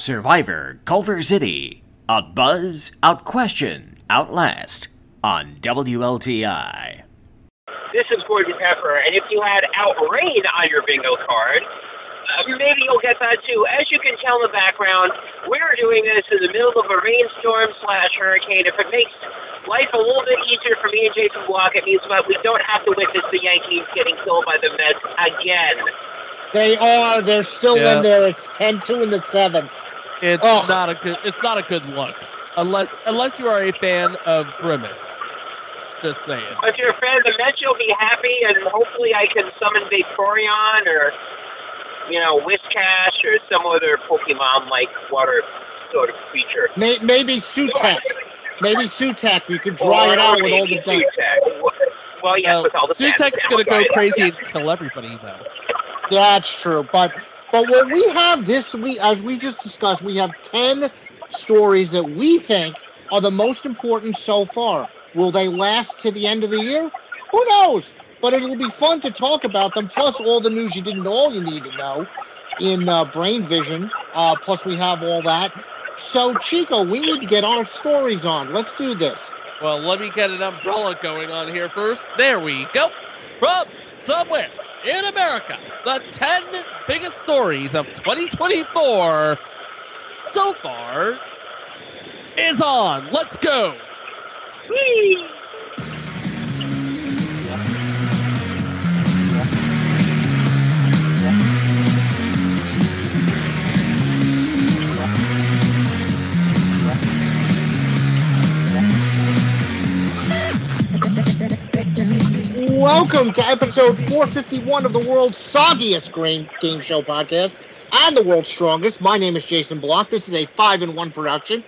Survivor Culver City. Outbuzz, outquestion, outlast on WLTI. This is Gordon Pepper, and if you had outrain on your bingo card, maybe you'll get that too. As you can tell in the background, we're doing this in the middle of a rainstorm/hurricane. If it makes life a little bit easier for me and Jason Block, it means that we don't have to witness the Yankees getting killed by the Mets again. They are. They're still in there. It's 10-2 in the seventh. It's not a good look, unless you are a fan of Grimace. Just saying. If you're a fan of the Mets, you'll be happy, and hopefully I can summon Vaporeon or, Whiscash or some other Pokemon-like water sort of creature. Maybe Sutek. Maybe Sutek. You could dry it out with all the dust. Well, yes, with all the Sutek's going to go crazy and kill everybody, though. That's true, but what we have this week, as we just discussed, we have 10 stories that we think are the most important so far. Will they last to the end of the year? Who knows? But it will be fun to talk about them, plus all the news you didn't know all you need to know in Brain Vision, plus we have all that. So, Chico, we need to get our stories on. Let's do this. Well, let me get an umbrella going on here first. There we go. From somewhere in America, the 10 biggest stories of 2024 so far is on. Let's go. Whee! Welcome to episode 451 of the world's soggiest game show podcast and the world's strongest. My name is Jason Block. This is a 5-in-1 production.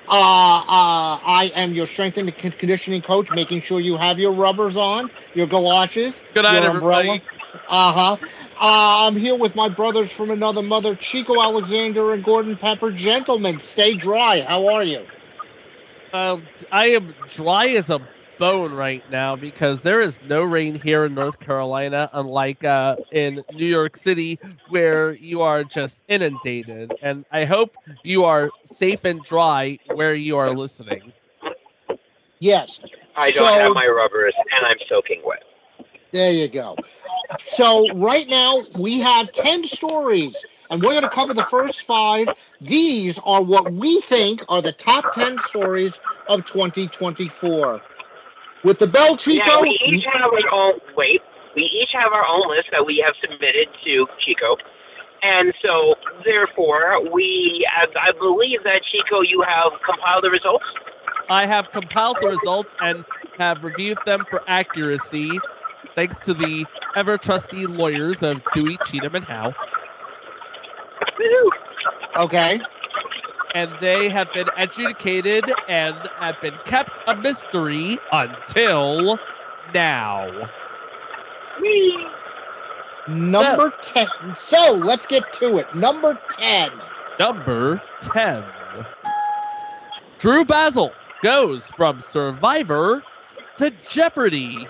I am your strength and conditioning coach, making sure you have your rubbers on, your galoshes, Good night, your umbrella. everybody. I'm here with my brothers from another mother, Chico Alexander and Gordon Pepper. Gentlemen, stay dry. How are you? I am dry as a bone right now because there is no rain here in North Carolina, unlike in New York City where you are just inundated. And I hope you are safe and dry where you are listening. Yes. I don't have my rubbers, and I'm soaking wet. There you go. So right now we have 10 stories, and we're going to cover the first 5. These are what we think are the top 10 stories of 2024. With the bell, Chico. Yeah, we each have our own list that we have submitted to Chico, and so therefore I believe that Chico, you have compiled the results. I have compiled the results and have reviewed them for accuracy, thanks to the ever-trusty lawyers of Dewey, Cheatham, and Howe. Woo-hoo. Okay. And they have been adjudicated and have been kept a mystery until now. Whee! Number 10. So, let's get to it. Number 10. Number 10. Drew Basil goes from Survivor to Jeopardy!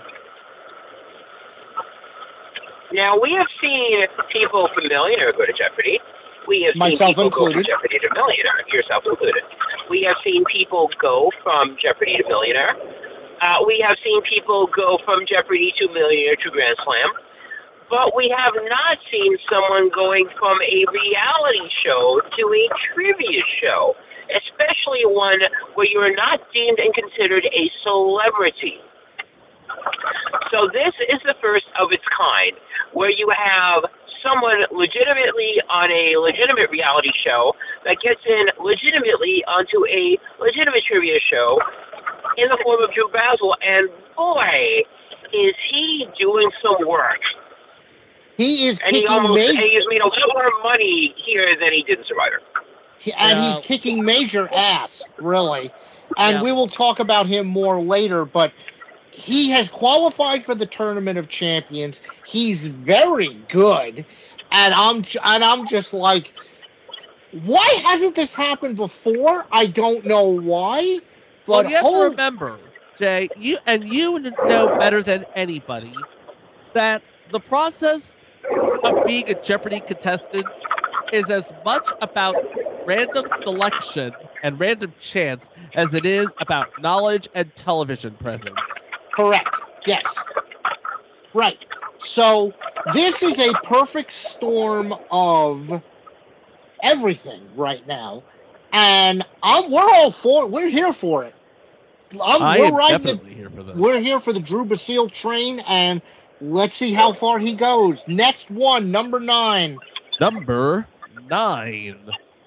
Now, we have seen people from Millionaire go to Jeopardy! We have Myself seen people included. go from Jeopardy to Millionaire, yourself included. We have seen people go from Jeopardy to Millionaire. We have seen people go from Jeopardy to Millionaire to Grand Slam. But we have not seen someone going from a reality show to a trivia show, especially one where you are not deemed and considered a celebrity. So this is the first of its kind, where you have someone legitimately on a legitimate reality show that gets in legitimately onto a legitimate trivia show in the form of Drew Basil, and boy, is he doing some work. He is And kicking he's made a lot more money here than he did in Survivor. He's kicking major ass, really. And we will talk about him more later, but he has qualified for the Tournament of Champions. He's very good, and I'm just like, why hasn't this happened before? I don't know why, but well, you have to remember, Jay, you know better than anybody that the process of being a Jeopardy contestant is as much about random selection and random chance as it is about knowledge and television presence. Correct. Yes. Right. So this is a perfect storm of everything right now, and we're here for it. Definitely here for this. We're here for the Drew Basile train, and let's see how far he goes. Next one, number 9. Number 9.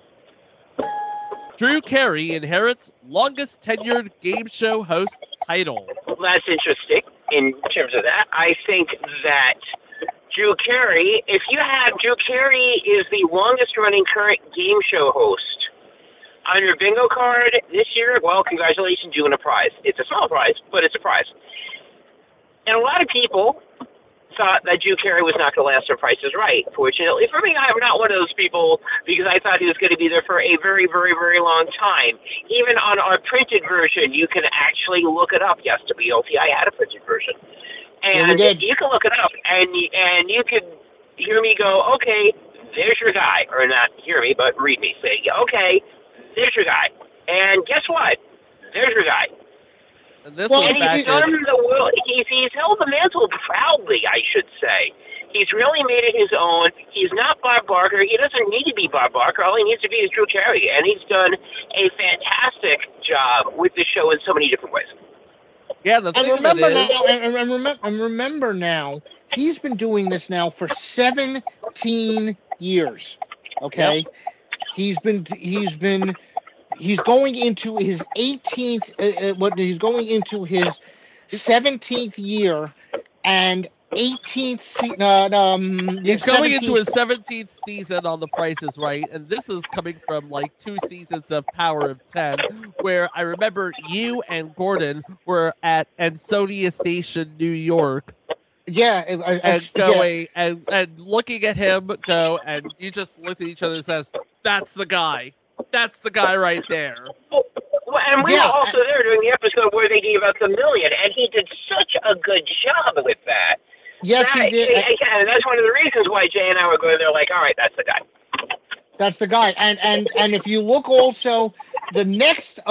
Drew Carey inherits longest tenured game show host title. That's interesting in terms of that. I think that Drew Carey, if you have Drew Carey is the longest running current game show host on your bingo card this year, well, congratulations, you win a prize. It's a small prize, but it's a prize. And a lot of people thought that Drew Carey was not going to last on Price is Right. Fortunately for me, I'm not one of those people because I thought he was going to be there for a very, very, very long time. Even on our printed version, you can actually look it up. Yes, WLTI had a printed version. And you can look it up, and you can hear me go, okay, there's your guy. Or not hear me, but read me. Say, okay, there's your guy. And guess what? There's your guy. And this and he's done the world. He's held the mantle proudly, I should say. He's really made it his own. He's not Bob Barker. He doesn't need to be Bob Barker. All he needs to be is Drew Carey, and he's done a fantastic job with the show in so many different ways. Yeah, the thing remember now, he's been doing this now for 17 years. Okay, yep. He's going into his 18th. He's going into his 17th year and 18th. He's going into his 17th season on The Price is Right, and this is coming from like 2 seasons of Power of 10, where I remember you and Gordon were at Ansonia Station, New York. Yeah, and looking at him go, and you just looked at each other and says, "That's the guy. That's the guy right there." Well, and we were also there during the episode where they gave out the $1 million, and he did such a good job with that. Yes, he did. And that's one of the reasons why Jay and I were going there like, all right, that's the guy. That's the guy. And if you look also, the next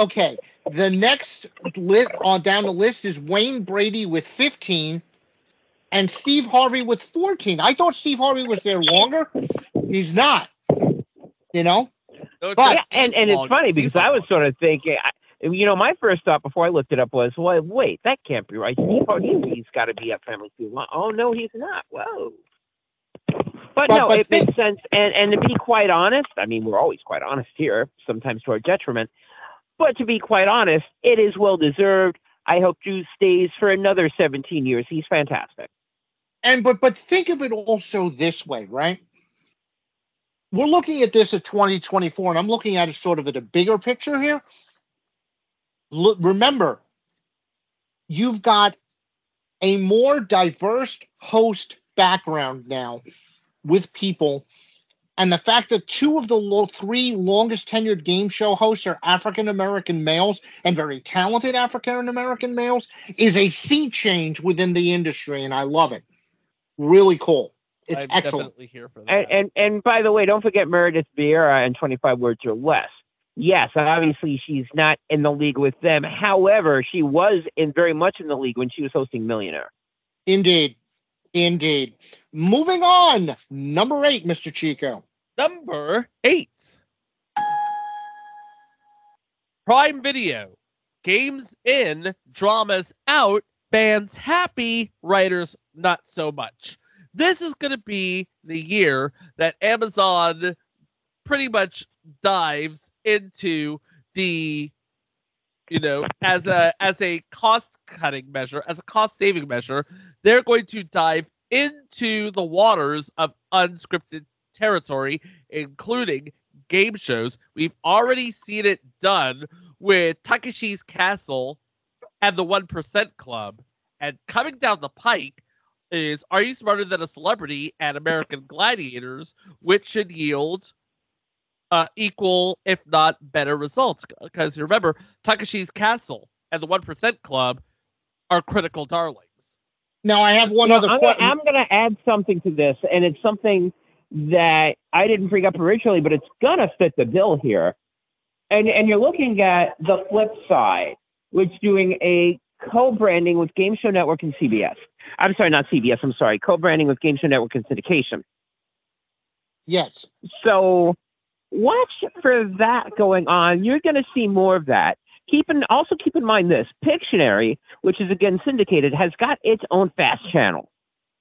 list down the list is Wayne Brady with 15 and Steve Harvey with 14. I thought Steve Harvey was there longer. He's not. You know? But, and it's funny because I was sort of thinking, my first thought before I looked it up was, well, wait, that can't be right. He's got to be at Family Feud. Oh, no, he's not. Whoa. But it makes sense. And to be quite honest, I mean, we're always quite honest here, sometimes to our detriment. But to be quite honest, it is well-deserved. I hope Drew stays for another 17 years. He's fantastic. But think of it also this way, right? We're looking at this at 2024, and I'm looking at it sort of at a bigger picture here. Remember, you've got a more diverse host background now with people, and the fact that 2 of the 3 longest tenured game show hosts are African-American males and very talented African-American males is a sea change within the industry, and I love it. Really cool. It's I'm excellent. Definitely here for that. And by the way, don't forget Meredith Vieira and 25 Words or Less. Yes, obviously she's not in the league with them. However, she was very much in the league when she was hosting Millionaire. Indeed. Moving on. Number 8, Mr. Chico. Number 8. Prime Video. Games in, dramas out, fans happy, writers not so much. This is going to be the year that Amazon pretty much dives into the, as a cost-cutting measure, as a cost-saving measure, they're going to dive into the waters of unscripted territory, including game shows. We've already seen it done with Takeshi's Castle and the 1% Club. And coming down the pike is Are You Smarter Than a Celebrity and American Gladiators, which should yield equal, if not better, results. Because remember, Takeshi's Castle and the 1% Club are critical darlings. Now, I have one other question. I'm going to add something to this, and it's something that I didn't bring up originally, but it's gonna fit the bill here. And you're looking at the flip side, which doing a co-branding with Game Show Network and CBS. I'm sorry, not CBS. I'm sorry, co-branding with Game Show Network and syndication. Yes. So watch for that going on. You're going to see more of that. Also keep in mind this: Pictionary, which is again syndicated, has got its own fast channel.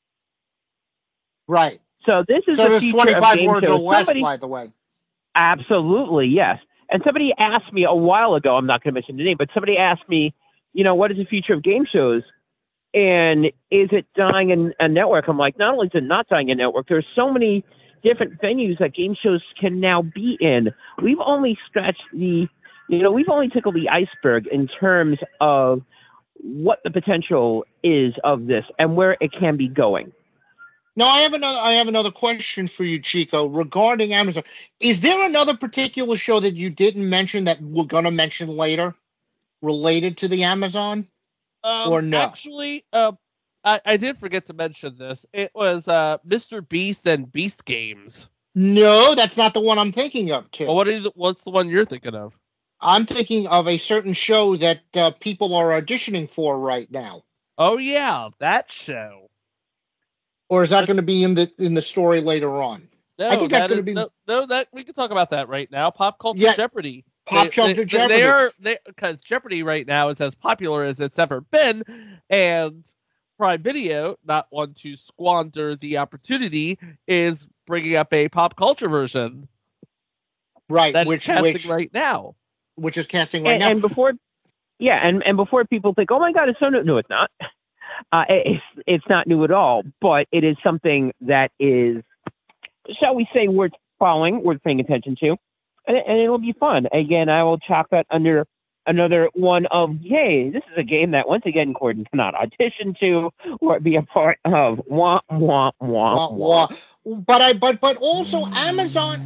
Right. So this is so the there's future 25 of game words or shows. less, by the way. Absolutely, yes. And somebody asked me a while ago, I'm not going to mention the name, but somebody asked me, what is the future of game shows? And is it dying in a network? I'm like, not only is it not dying in a network, there's so many different venues that game shows can now be in. We've only scratched we've only tickled the iceberg in terms of what the potential is of this and where it can be going. Now, I have another question for you, Chico, regarding Amazon. Is there another particular show that you didn't mention that we're going to mention later related to the Amazon? Or no? Actually, I did forget to mention this. It was Mr. Beast and Beast Games. No, that's not the one I'm thinking of, too. Well, what's the one you're thinking of? I'm thinking of a certain show that people are auditioning for right now. Oh, yeah, that show. Or is that going to be in the story later on? No, I think that's going to be. No, that we can talk about that right now. Pop Culture Jeopardy. Pop Culture Jeopardy. Because Jeopardy right now is as popular as it's ever been, and Prime Video, not one to squander the opportunity, is bringing up a pop culture version. Right, which casting right now. Which is casting right now. And before, and before people think, oh my God, it's so new. No, it's not. It's not new at all, but it is something that is, shall we say, worth following, worth paying attention to, and it'll be fun. Again, I will chalk that under another one of, hey, this is a game that once again Gordon cannot audition to or be a part of. Wah wah wah wah. But also Amazon.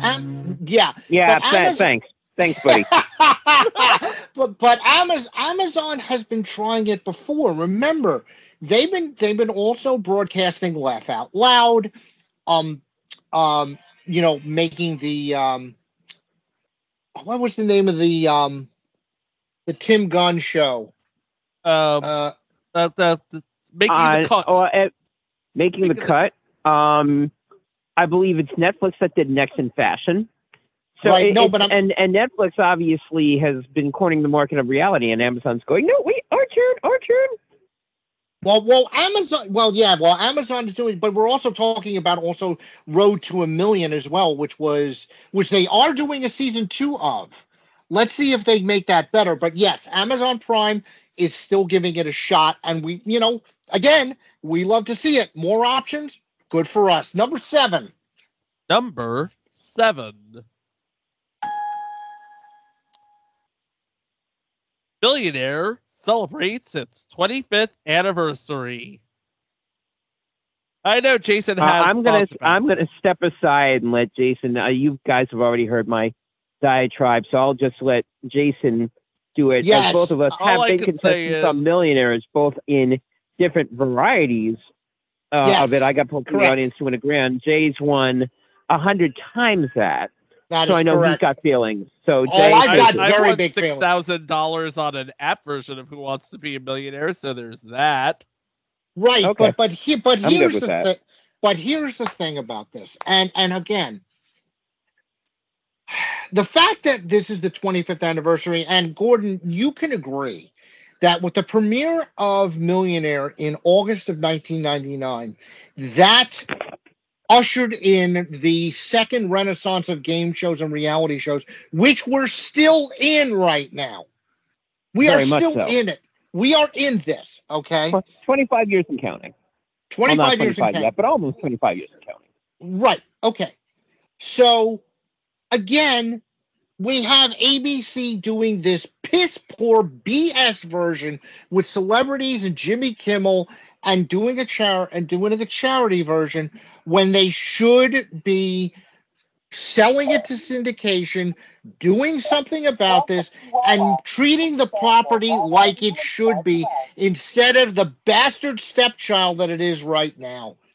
Thanks, buddy. but Amazon has been trying it before. Remember, they've been also broadcasting Laugh Out Loud, making the what was the name of the Tim Gunn show? Making the cut. Making the cut. I believe it's Netflix that did Next in Fashion. So right, and Netflix obviously has been cornering the market of reality, and Amazon's going, no, wait, our turn. Well, Amazon is doing, but we're also talking about also Road to $1 Million as well, which they are doing a season 2 of. Let's see if they make that better. But yes, Amazon Prime is still giving it a shot, and we love to see it. More options, good for us. Number 7. Billionaire celebrates its 25th anniversary. I know Jason has. I'm gonna step aside and let Jason. You guys have already heard my diatribe, so I'll just let Jason do it. Yes. As both of us have been contestants on Millionaires, both in different varieties of it. I got pulled from the audience to win $1,000. Jay's won 100 times that. So I know he's got feelings. So Jay, I've got I very won big feelings. $6,000 on an app version of Who Wants to Be a Millionaire. So there's that. Right, okay. but here's the thing about this, and again, the fact that this is the 25th anniversary, and Gordon, you can agree that with the premiere of Millionaire in August of 1999, that ushered in the second renaissance of game shows and reality shows, which we're still in right now. We are still in it. We are in this, okay? 25 years and counting. 25 years and counting. Yet, but almost 25 years and counting. Right, okay. So, again, we have ABC doing this piss-poor BS version with celebrities and Jimmy Kimmel and doing a charity version when they should be selling it to syndication, doing something about this, and treating the property like it should be instead of the bastard stepchild that it is right now.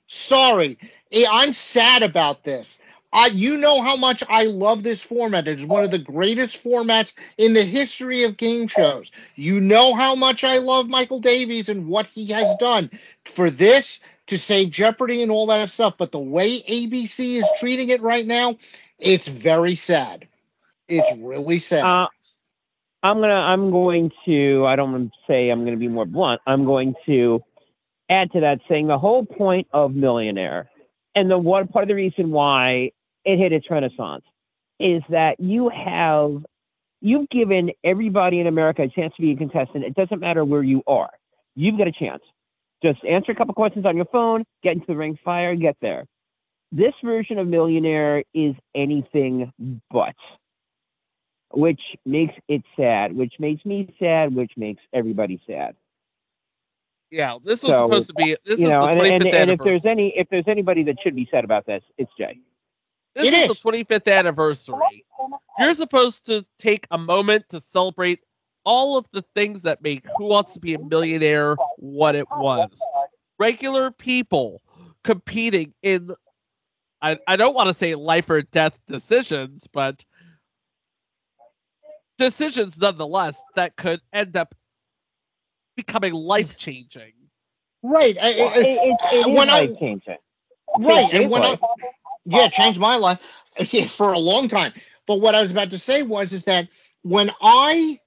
Sorry, I'm sad about this. You know how much I love this format. It's one of the greatest formats in the history of game shows. You know how much I love Michael Davies and what he has done for this to save Jeopardy and all that stuff. But the way ABC is treating it right now, it's very sad. It's really sad. I'm going to. I don't want to say I'm going to be more blunt. I'm going to add to that, saying the whole point of Millionaire, and the one part of the reason why it hit its renaissance, is that you've given everybody in America a chance to be a contestant. It doesn't matter where you are. You've got a chance. Just answer a couple questions on your phone, get into the ring, fire, get there. This version of Millionaire is anything but, which makes it sad, which makes me sad, which makes everybody sad. Yeah, this was supposed to be. This is the 25th anniversary. If there's anybody that should be sad about this, it's Jay. This is the 25th anniversary. You're supposed to take a moment to celebrate all of the things that make Who Wants to Be a Millionaire what it was. Regular people competing in, I don't want to say life or death decisions, but decisions nonetheless that could end up becoming life-changing. Right. It is life-changing. Right. And changed my life for a long time. But what I was about to say is that when I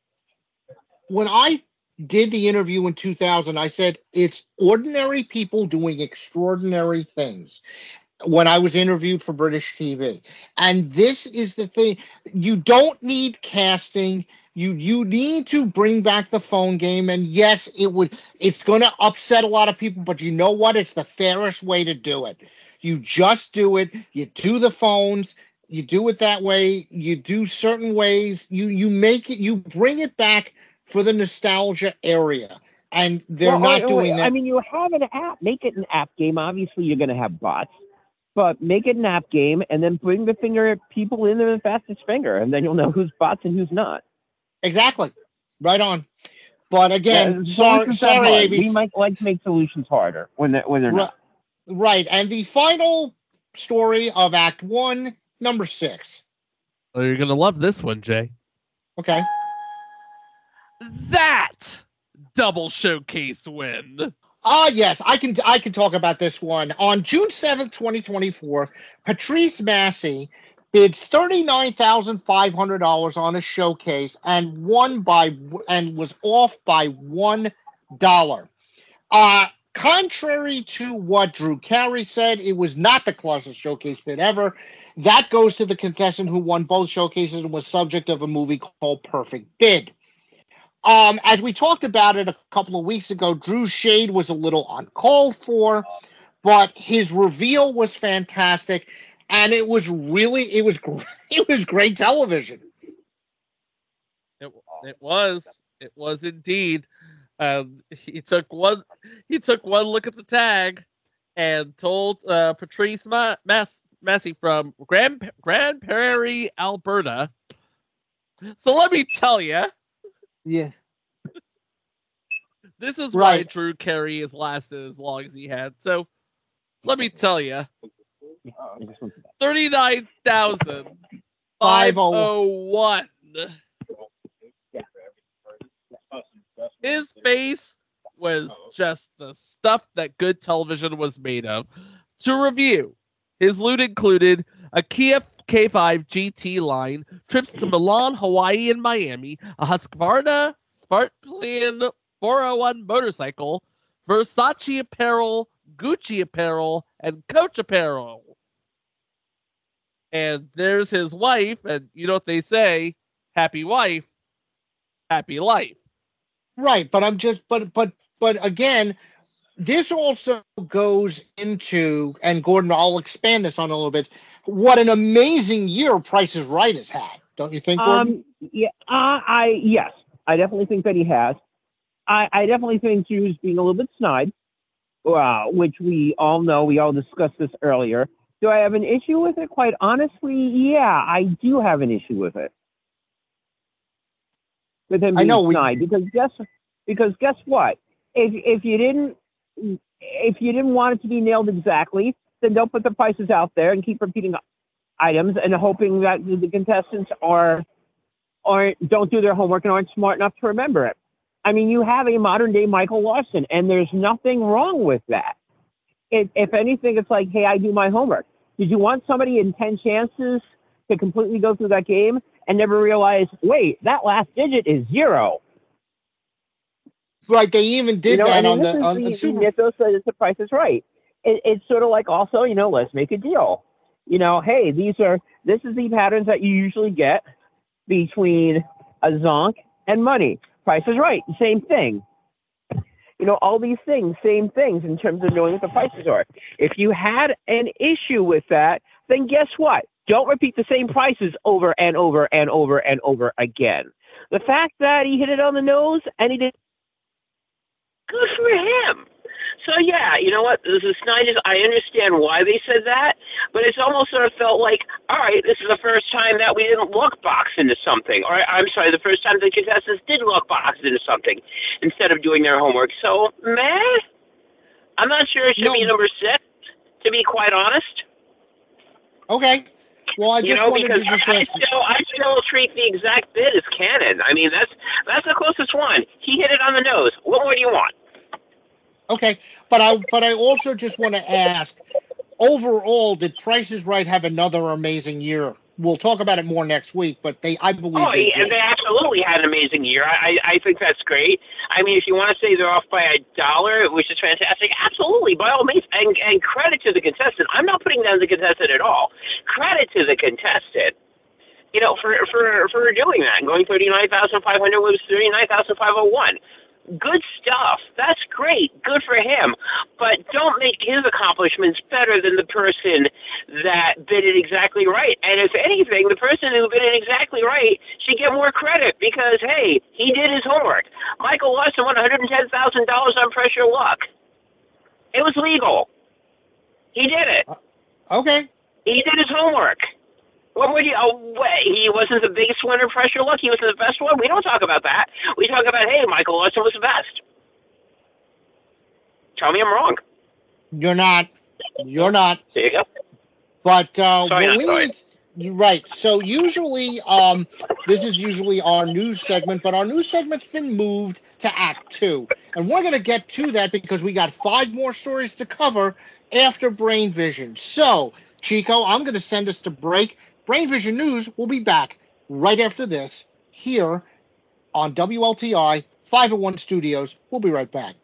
did the interview in 2000, I said it's ordinary people doing extraordinary things. When I was interviewed for British TV. And this is the thing. You don't need casting. You need to bring back the phone game. And yes, it's going to upset a lot of people, but you know what? It's the fairest way to do it. You just do it. You do the phones. You do it that way. You do certain ways. You make it. You bring it back for the nostalgia area. And they're not doing that. I mean, you have an app. Make it an app game. Obviously, you're going to have bots. But make it an app game and then bring the people in there the fastest finger, and then you'll know who's bots and who's not. Exactly. Right on. But again, sorry, ABC. We might like to make solutions harder when they're not. Right. And the final story of Act 1, number 6. Oh, you're going to love this one, Jay. Okay. That double showcase win. Yes, I can talk about this one. On June 7th, 2024, Patrice Massey bids $39,500 on a showcase and was off by $1. Contrary to what Drew Carey said, it was not the closest showcase bid ever. That goes to the contestant who won both showcases and was subject of a movie called Perfect Bid. As we talked about it a couple of weeks ago, Drew's shade was a little uncalled for, but his reveal was fantastic, and it was great television. It was indeed. He took one look at the tag and told Patrice Massey from Grand Prairie, Alberta. So let me tell you. Yeah. This is why Drew Carey has lasted as long as he had. So, let me tell you, 39,501. His face was just the stuff that good television was made of. To review, his loot included a Kia K5 GT line, trips to Milan, Hawaii, and Miami, a Husqvarna Sparklian 401 motorcycle, Versace apparel, Gucci apparel, and Coach apparel. And there's his wife, and you know what they say, happy wife, happy life. Right, but again, this also goes into, and Gordon, I'll expand this on a little bit, what an amazing year Price is Right has had. Don't you think, Gordon? Yes, I definitely think that he has. I definitely think Drew's being a little bit snide, which we all know. We all discussed this earlier. Do I have an issue with it? Quite honestly, yeah, I do have an issue with it. With him being snide, because guess what? If you didn't if you didn't want it to be nailed exactly, then don't put the prices out there and keep repeating items and hoping that the contestants don't do their homework and aren't smart enough to remember it. I mean, you have a modern day Michael Lawson, and there's nothing wrong with that. If anything, it's like, hey, I do my homework. Did you want somebody in 10 chances to completely go through that game and never realize, wait, that last digit is 0? Right, they even did that on the Super. Mythos says the Price is Right. It's sort of like also, let's make a deal. Hey, this is the patterns that you usually get between a zonk and money. Price is Right, same thing. All these things, same things in terms of knowing what the prices are. If you had an issue with that, then guess what? Don't repeat the same prices over and over and over and over again. The fact that he hit it on the nose and he did, good for him. So yeah, you know what? The Snyders, I understand why they said that, but it's almost sort of felt like, all right, this is the first time that we didn't look box into something. Or I'm sorry, the first time the contestants did look box into something instead of doing their homework. So, I'm not sure it should be number 6, to be quite honest. Okay. Well, I just wanted to just I still treat the exact bid as canon. I mean, that's the closest one. He hit it on the nose. What more do you want? Okay, but I also just want to ask, overall, did Price is Right have another amazing year? We'll talk about it more next week, but I believe they did. They absolutely had an amazing year. I think that's great. I mean, if you want to say they're off by $1, which is fantastic, absolutely, by all means, and credit to the contestant. I'm not putting down the contestant at all. Credit to the contestant. For doing that, going 39,500 was 39,501. Good stuff. That's great. Good for him. But don't make his accomplishments better than the person that bid it exactly right. And if anything, the person who bid it exactly right should get more credit because, hey, he did his homework. Michael Lawson won $110,000 on Pressure Luck. It was legal. He did it. Okay. He did his homework. What would you? He wasn't the biggest winner of Pressure Luck. He was the best one. We don't talk about that. We talk about, hey, Michael Lawson was the best. Tell me I'm wrong. You're not. There you go. But sorry. You're right. So usually, this is usually our news segment, but our news segment's been moved to Act 2, and we're going to get to that because we got 5 more stories to cover after Brain Vision. So, Chico, I'm going to send us to break. Brain Vision News will be back right after this here on WLTI 501 Studios. We'll be right back.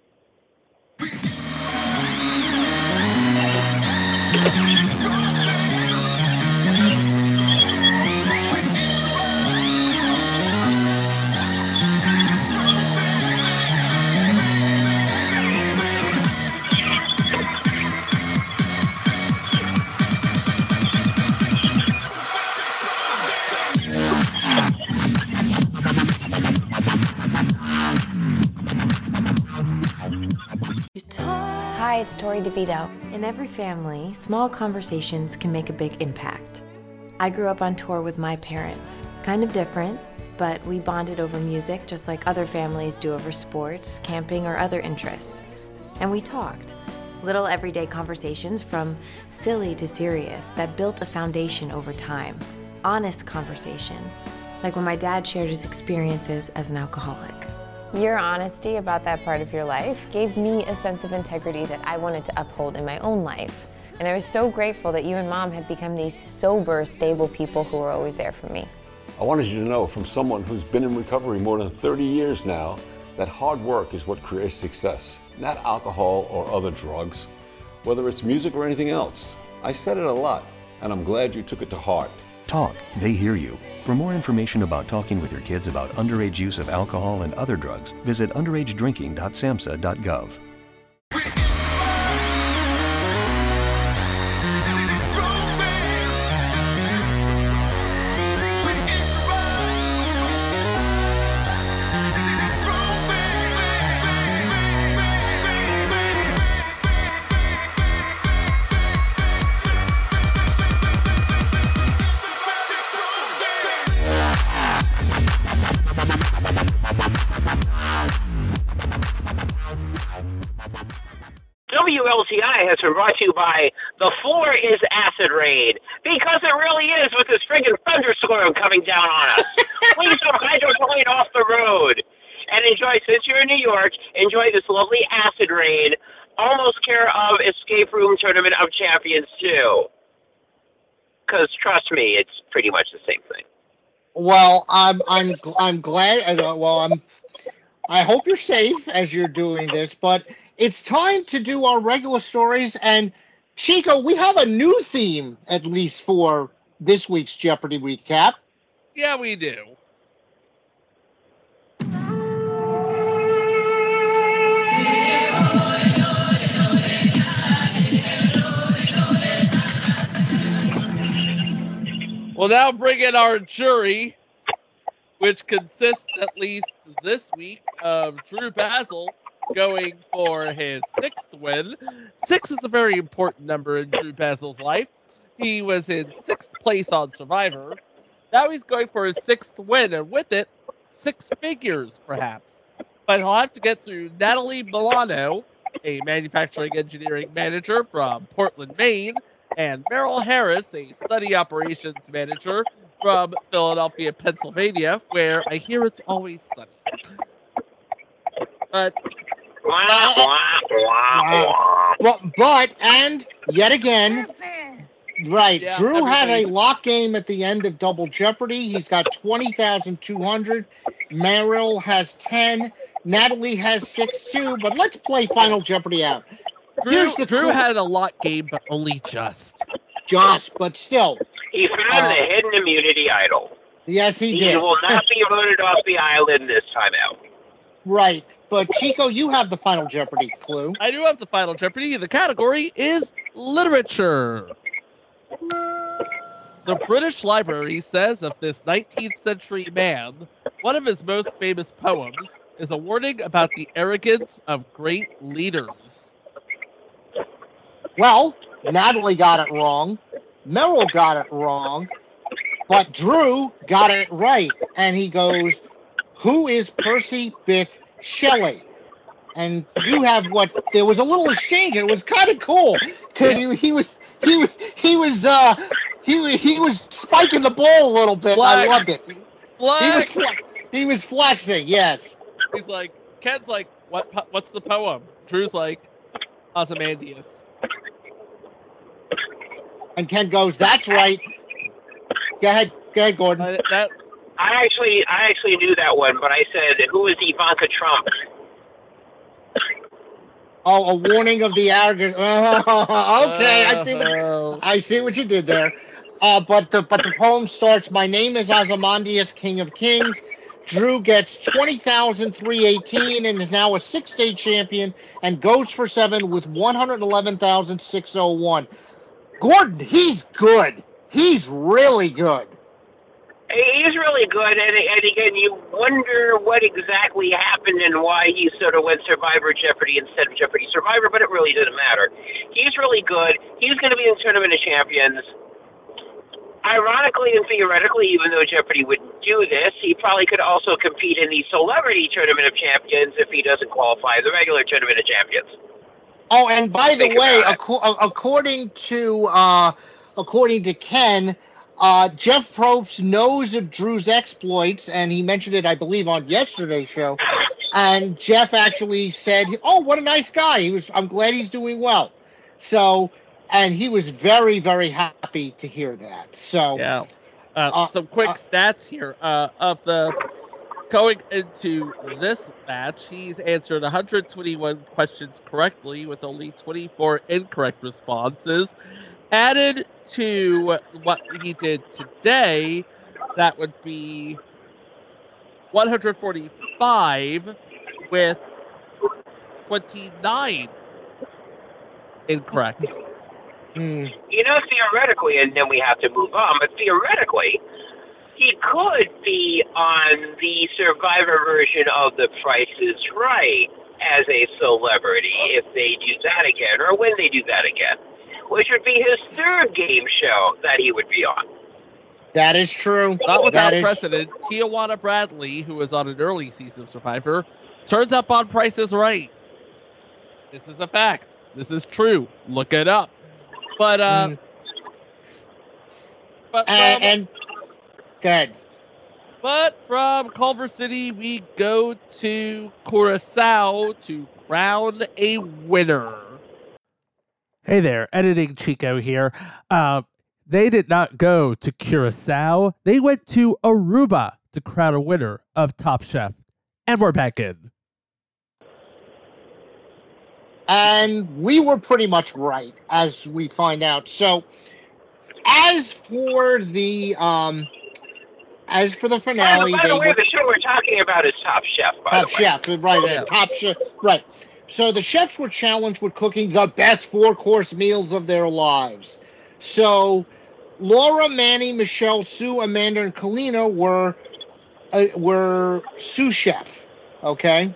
Hi, it's Tori DeVito. In every family, small conversations can make a big impact. I grew up on tour with my parents. Kind of different, but we bonded over music just like other families do over sports, camping, or other interests. And we talked. Little everyday conversations from silly to serious that built a foundation over time. Honest conversations, like when my dad shared his experiences as an alcoholic. Your honesty about that part of your life gave me a sense of integrity that I wanted to uphold in my own life. And I was so grateful that you and Mom had become these sober, stable people who were always there for me. I wanted you to know from someone who's been in recovery more than 30 years now that hard work is what creates success, not alcohol or other drugs, whether it's music or anything else. I said it a lot, and I'm glad you took it to heart. Talk, they hear you. For more information about talking with your kids about underage use of alcohol and other drugs, visit underagedrinking.samhsa.gov. WLTI has been brought to you by The Floor is Acid Rain, because it really is with this friggin' thunderstorm coming down on us. Please don't hydroplane off the road. And enjoy, since you're in New York, enjoy this lovely acid rain, almost care of Escape Room Tournament of Champions too. Because trust me, it's pretty much the same thing. Well, I'm glad. I hope you're safe as you're doing this, but it's time to do our regular stories. And Chico, we have a new theme, at least for this week's Jeopardy recap. Yeah, we do. We'll now bring in our jury, which consists, at least this week, of Drew Basil going for his 6th win. 6 is a very important number in Drew Basil's life. He was in 6th place on Survivor. Now he's going for his 6th win, and with it, 6 figures, perhaps. But he'll have to get through Natalie Milano, a manufacturing engineering manager from Portland, Maine, and Merrill Harris, a study operations manager from Philadelphia, Pennsylvania, where I hear it's always sunny. But and yet again, right, yeah, Drew had a lock game at the end of Double Jeopardy. He's got 20,200. Merrill has 10. Natalie has 6 too. But let's play Final Jeopardy out. Drew had a lock game, but only just. But still. He found the hidden immunity idol. Yes, he did. He will not be voted off the island this time out. Right. But, Chico, you have the Final Jeopardy clue. I do have the Final Jeopardy. The category is literature. The British Library says of this 19th century man, one of his most famous poems is a warning about the arrogance of great leaders. Well, Natalie got it wrong. Merrill got it wrong. But Drew got it right. And he goes, who is Percy Bysshe Shelley? And you have there was a little exchange. And it was kind of cool because he was spiking the ball a little bit. Flex. I loved it. Flex. He was flexing. Yes. He's like, Ken's like, what's the poem? Drew's like, Ozymandias. And Ken goes, that's right. Go ahead, Gordon. I actually knew that one, but I said, who is Ivanka Trump? Oh, a warning of the arrogance. Okay, I see what you did there. But the poem starts, my name is Ozymandias, King of Kings. Drew gets 20,318 and is now a 6-state champion and goes for 7 with 111,601. Gordon, he's good. He's really good. He's really good, and again, you wonder what exactly happened and why he sort of went Survivor Jeopardy instead of Jeopardy Survivor, but it really doesn't matter. He's really good. He's going to be in the Tournament of Champions. Ironically and theoretically, even though Jeopardy wouldn't do this, he probably could also compete in the Celebrity Tournament of Champions if he doesn't qualify the regular Tournament of Champions. Oh, and by the way, according to Ken, Jeff Probst knows of Drew's exploits, and he mentioned it, I believe, on yesterday's show. And Jeff actually said, "Oh, what a nice guy! I'm glad he's doing well." So, and he was very, very happy to hear that. So, yeah. Some quick stats here of the. Going into this match, he's answered 121 questions correctly with only 24 incorrect responses. Added to what he did today, that would be 145 with 29 incorrect. You know, theoretically, and then we have to move on, but theoretically, he could be on the Survivor version of The Price is Right as a celebrity if they do that again, or when they do that again, which would be his 3rd game show that he would be on. That is true. Not without precedent. Tijuana Bradley, who was on an early season of Survivor, turns up on Price is Right. This is a fact. This is true. Look it up. But and good. But from Culver City, we go to Curacao to crown a winner. Hey there, Editing Chico here. They did not go to Curacao. They went to Aruba to crown a winner of Top Chef. And we're back in. And we were pretty much right, as we find out. So, as for the finale, By the way, the show we're talking about is Top Chef. Top Chef, right? Top Chef, right? So the chefs were challenged with cooking the best 4-course meals of their lives. So Laura, Manny, Michelle, Sue, Amanda, and Kalina were sous chef. Okay,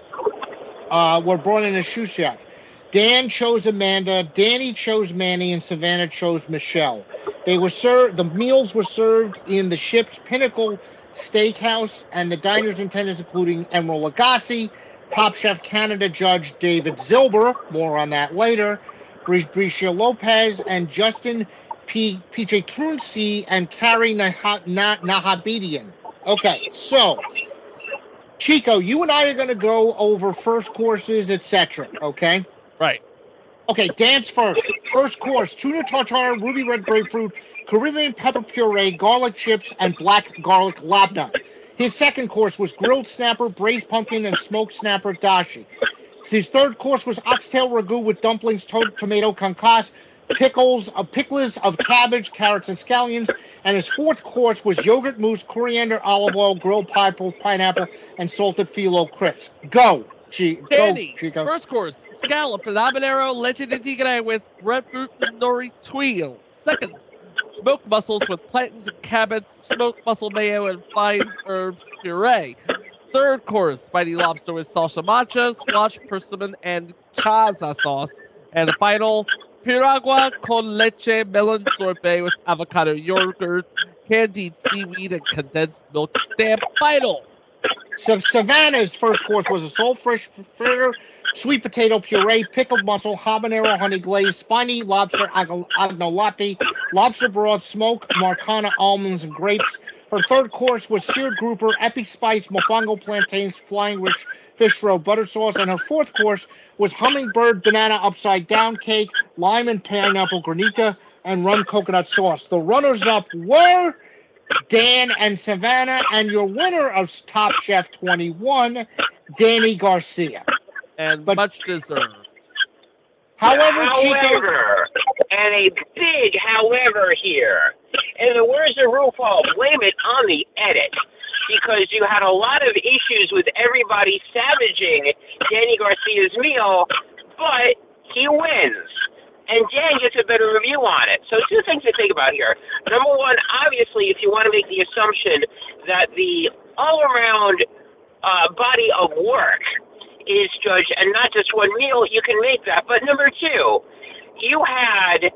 were brought in as sous chef. Dan chose Amanda, Danny chose Manny, and Savannah chose Michelle. They were served. The meals were served in the ship's Pinnacle Steakhouse, and the diners and attendants, including Emeril Lagasse, Top Chef Canada judge David Zilber, more on that later, Bricia Lopez, and Justin P.J. Trunsey, and Carrie Nahabedian. Okay, so, Chico, you and I are going to go over first courses, etc., okay? Right. Okay, Dan's first. First course, tuna tartare, ruby red grapefruit, Caribbean pepper puree, garlic chips, and black garlic labna. His second course was grilled snapper, braised pumpkin, and smoked snapper dashi. His third course was oxtail ragu with dumplings, tomato concasse, pickles of cabbage, carrots, and scallions. And his fourth course was yogurt mousse, coriander, olive oil, grilled pineapple, and salted phyllo crisps. Go, Danny, Chico. First course, scallop and habanero leche de tigre with grapefruit and nori tuile. Second, smoked mussels with plantains and cabbage, smoked mussel mayo, and fine herbs puree. Third course, spicy lobster with salsa macha, squash, persimmon, and chaza sauce. And the final, piragua con leche melon sorbet with avocado yogurt, candied seaweed, and condensed milk stamp. Final. So Savannah's first course was a saltfish fritter, sweet potato puree, pickled mussel, habanero honey glaze, spiny lobster agnolotti, lobster broth, smoked Marcana almonds and grapes. Her third course was seared grouper, epi spice, mofongo plantains, flying fish roe butter sauce, and her fourth course was hummingbird banana upside down cake, lime and pineapple granita, and rum coconut sauce. The runners-up were Dan and Savannah, and your winner of Top Chef 21, Danny Garcia. And much deserved. However, and a big however here. In the words of RuPaul, blame it on the edit. Because you had a lot of issues with everybody savaging Danny Garcia's meal, but he wins. And Dan gets a better review on it. So 2 things to think about here. Number one, obviously, if you want to make the assumption that the all-around body of work is judged and not just one meal, you can make that. But number two, you had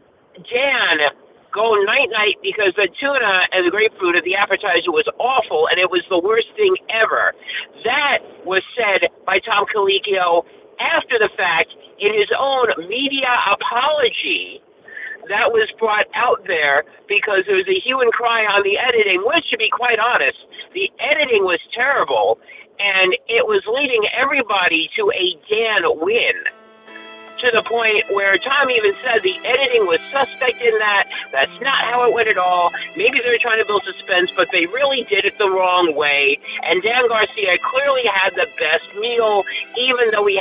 Dan go night-night because the tuna and the grapefruit of the appetizer was awful, and it was the worst thing ever. That was said by Tom Colicchio after the fact in his own media apology that was brought out there because there was a hue and cry on the editing, which, to be quite honest, the editing was terrible, and it was leading everybody to a Dan win. To the point where Tom even said the editing was suspect in that. That's not how it went at all. Maybe they were trying to build suspense, but they really did it the wrong way. And Dan Garcia clearly had the best meal, even though he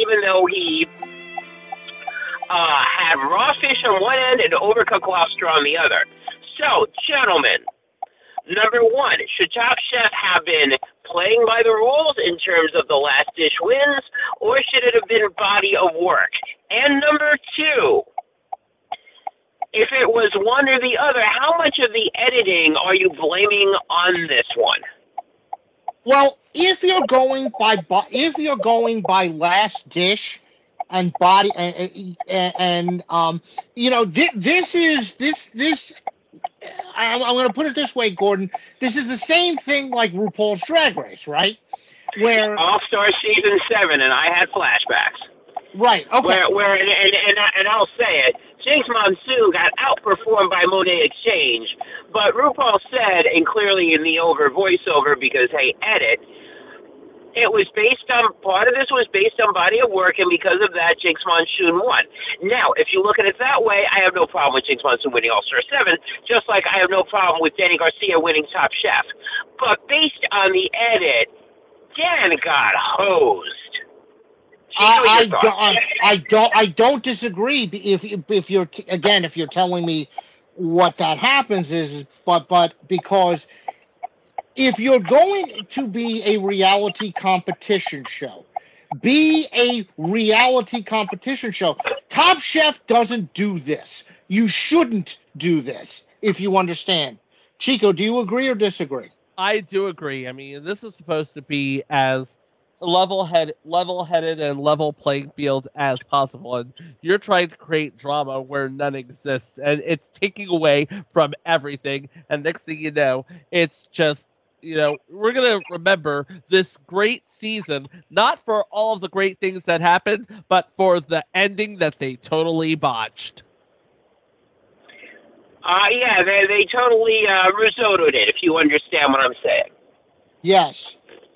had raw fish on one end and overcooked lobster on the other. So, gentlemen, number one, should Top Chef have been playing by the rules in terms of the last dish wins, or should it have been body of work? And number two, if it was one or the other, how much of the editing are you blaming on this one? Well, if you're going by last dish and body and this I'm going to put it this way, Gordon. This is the same thing like RuPaul's Drag Race, right? Where All-Star Season 7, and I had flashbacks. Right. Okay. Where and I'll say it, Jinx Monsoon got outperformed by Monet Exchange, but RuPaul said, and clearly in the voiceover, because hey, edit, it was based on, part of this was based on body of work, and because of that, Jinx Monsoon won. Now, if you look at it that way, I have no problem with Jinx Monsoon winning All-Star 7, just like I have no problem with Danny Garcia winning Top Chef. But based on the edit, Dan got hosed. I don't disagree. If you're if you're telling me what that happens is, but because if you're going to be a reality competition show, be a reality competition show. Top Chef doesn't do this. You shouldn't do this, if you understand. Chico, do you agree or disagree? I do agree. I mean, this is supposed to be as level-headed and level playing field as possible, and you're trying to create drama where none exists, and it's taking away from everything, and next thing you know, it's just, we're going to remember this great season, not for all of the great things that happened, but for the ending that they totally botched. Yeah, they totally risottoed it, if you understand what I'm saying. Yes.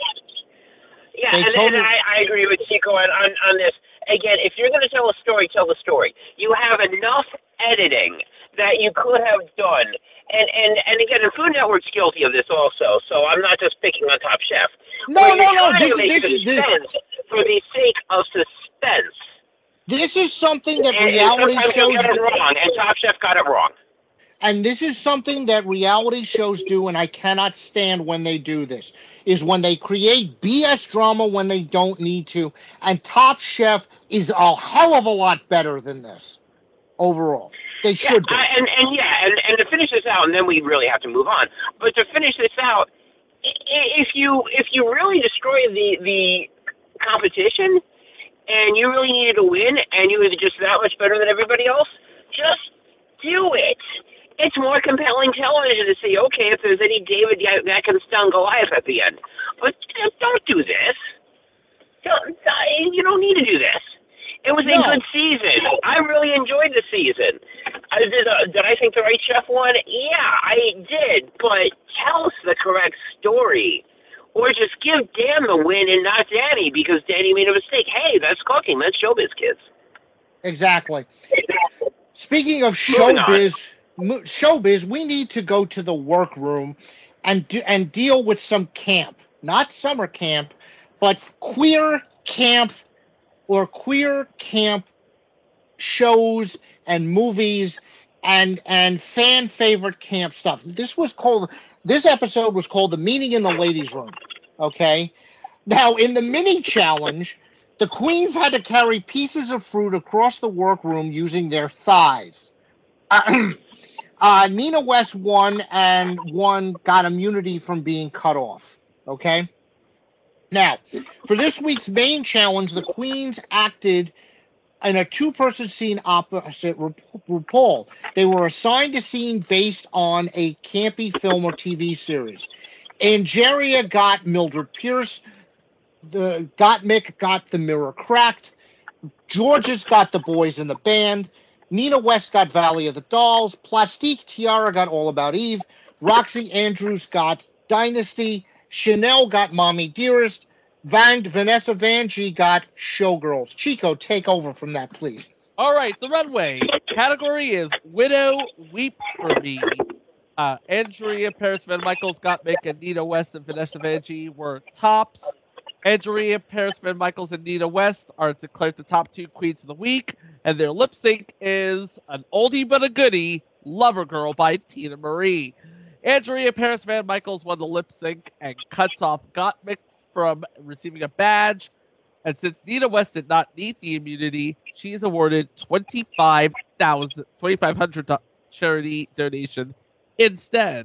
Yeah, and I agree with Chico on this. Again, if you're going to tell a story, tell the story. You have enough editing that you could have done. And again, the Food Network's guilty of this also, so I'm not just picking on Top Chef. No. This for the sake of suspense. This is something that reality shows got it wrong, and Top Chef got it wrong. And this is something that reality shows do, and I cannot stand when they do this, is when they create BS drama when they don't need to. And Top Chef is a hell of a lot better than this overall. They should be. And to finish this out, and then we really have to move on. But to finish this out, if you really destroy the competition, and you really needed to win, and you were just that much better than everybody else, just do it. It's more compelling television to see, okay, if there's any David that can stun Goliath at the end. But don't do this. You don't need to do this. It was a good season. I really enjoyed the season. Did I think the right chef won? Yeah, I did. But tell us the correct story. Or just give Dan the win and not Danny because Danny made a mistake. Hey, that's cooking. That's showbiz, kids. Exactly. Speaking of showbiz, we need to go to the workroom and deal with some camp. Not summer camp, but queer camp or queer camp shows and movies and fan favorite camp stuff. This episode was called The Meeting in the Ladies' Room. Okay? Now, in the mini challenge, the queens had to carry pieces of fruit across the workroom using their thighs. Nina West won, and one got immunity from being cut off. Okay? Now, for this week's main challenge, the queens acted in a two-person scene opposite RuPaul. They were assigned a scene based on a campy film or TV series. Angeria got Mildred Pierce. Gottmik got The Mirror Cracked. Georges got The Boys in the Band. Nina West got Valley of the Dolls. Plastique Tiara got All About Eve. Roxy Andrews got Dynasty. Chanel got Mommy Dearest. Vanessa Vanjie got Showgirls. Chico, take over from that, please. All right, the runway category is Widow Weep for Me. Andrea Paris Van Michaels, Gottmik, and Nina West and Vanessa Vanjie were tops. Andrea Paris Van Michaels and Nina West are declared the top two queens of the week, and their lip sync is an oldie but a goodie, Lover Girl by Tina Marie. Andrea Paris Van Michaels won the lip sync and cuts off Gottmik from receiving a badge. And since Nina West did not need the immunity, she is awarded $2,500 charity donation instead.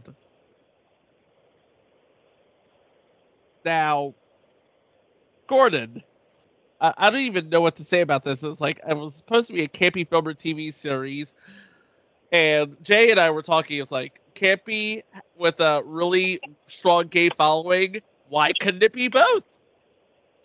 Now, Gordon, I don't even know what to say about this. It's like, it was supposed to be a campy film or TV series, and Jay and I were talking. It's like, campy with a really strong gay following. Why couldn't it be both?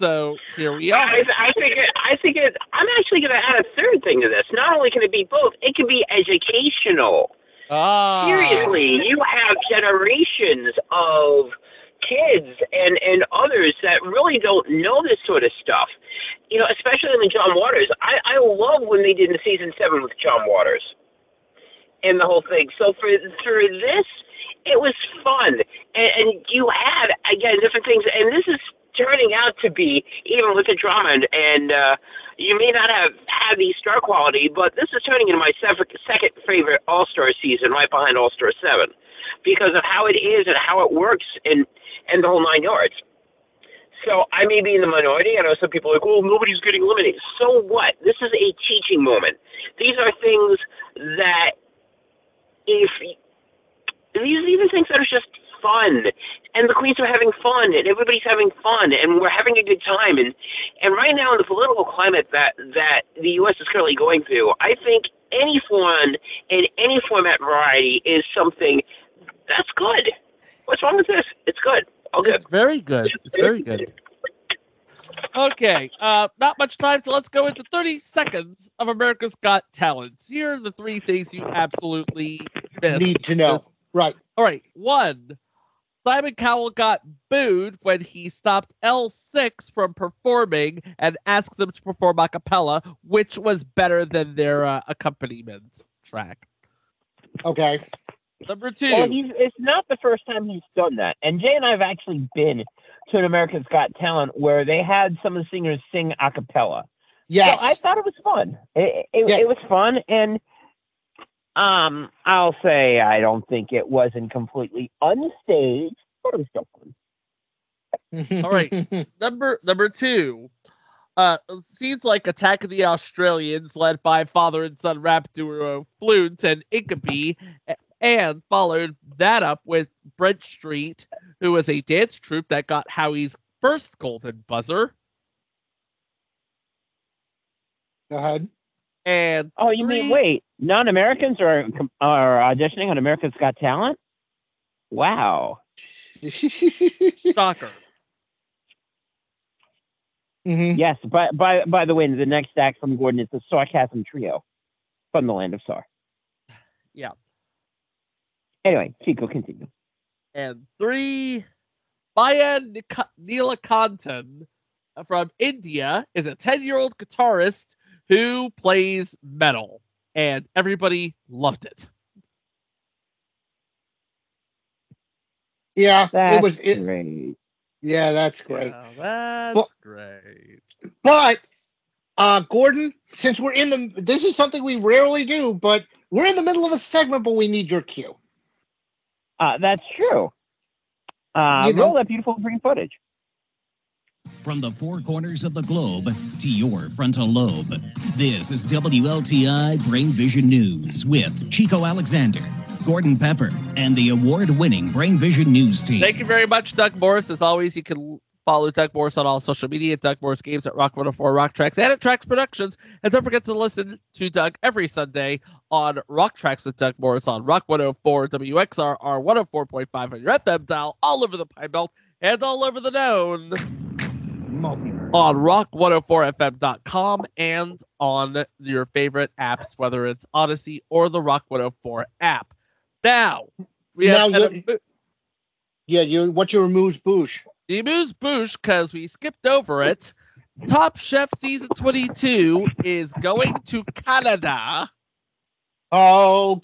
So here we are. I'm actually going to add a third thing to this. Not only can it be both, it can be educational. Seriously, you have generations of kids and others that really don't know this sort of stuff. You know, especially in the John Waters. I love when they did in season 7 with John Waters and the whole thing. So for this, it was fun. And you had, again, different things. And this is turning out to be, even with the drama, and you may not have had the star quality, but this is turning into my second favorite All-Star season, right behind All-Star 7, because of how it is and how it works and the whole 9 yards. So I may be in the minority. I know some people are like, oh, nobody's getting eliminated. So what? This is a teaching moment. These are things that these are things that are just fun, and the queens are having fun, and everybody's having fun, and we're having a good time. And right now in the political climate that the U.S. is currently going through, I think any fun and any format variety is something that's good. What's wrong with this? It's good. Okay. It's very good. It's very good. Okay, not much time, so let's go into 30 seconds of America's Got Talent. Here are the 3 things you absolutely need to know. Right. All right. 1, Simon Cowell got booed when he stopped L6 from performing and asked them to perform a cappella, which was better than their accompaniment track. Okay. Number 2. Well, it's not the first time he's done that. And Jay and I have actually been to an America's Got Talent where they had some of the singers sing a cappella. Yes. So I thought it was fun. It was fun, and I'll say I don't think it wasn't completely unstaged, but it was still fun. All right. Number 2. Seems like Attack of the Australians, led by father and son rap duo Fluent and Inkabee, and followed that up with Brent Street, who was a dance troupe that got Howie's first Golden Buzzer. Go ahead. And you mean, wait, non-Americans are auditioning on America's Got Talent? Wow. Shocker. Mm-hmm. Yes, by the way, the next act from Gordon is the Sarcasm Trio from the Land of Sar. Yeah. Anyway, Chico, continue. And 3, Maya Neelakantan from India is a 10-year-old guitarist who plays metal, and everybody loved it. Yeah, that's great. Yeah, that's great. Yeah, that's great. But Gordon, since we're this is something we rarely do, but we're in the middle of a segment, but we need your cue. That's true. Roll that beautiful green footage. From the 4 corners of the globe to your frontal lobe, this is WLTI Brain Vision News with Chico Alexander, Gordon Pepper, and the award-winning Brain Vision News team. Thank you very much, Doug Morris. As always, you can follow Doug Morris on all social media, Doug Morris Games at Rock 104, Rock Tracks, and at Tracks Productions. And don't forget to listen to Doug every Sunday on Rock Tracks with Doug Morris on Rock 104, WXRR 104.5 on your FM dial, all over the Pine Belt and all over the known on rock104fm.com and on your favorite apps, whether it's Odyssey or the Rock 104 app. Now, we have what's your amuse-bouche? The amuse-bouche, because we skipped over it. Top Chef Season 22 is going to Canada. Oh,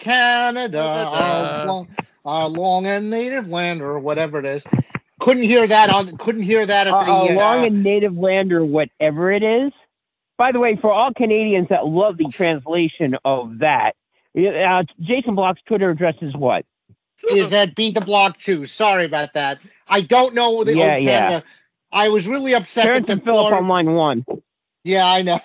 Canada. Our long and native land, or whatever it is. Couldn't hear that at the long and native land, or whatever it is. By the way, for all Canadians that love the translation of that, Jason Block's Twitter address is what? Is that Beat the Block 2? Sorry about that. I don't know the Canada. Yeah. I was really upset. Terrence and Philip on line 1. Yeah, I know.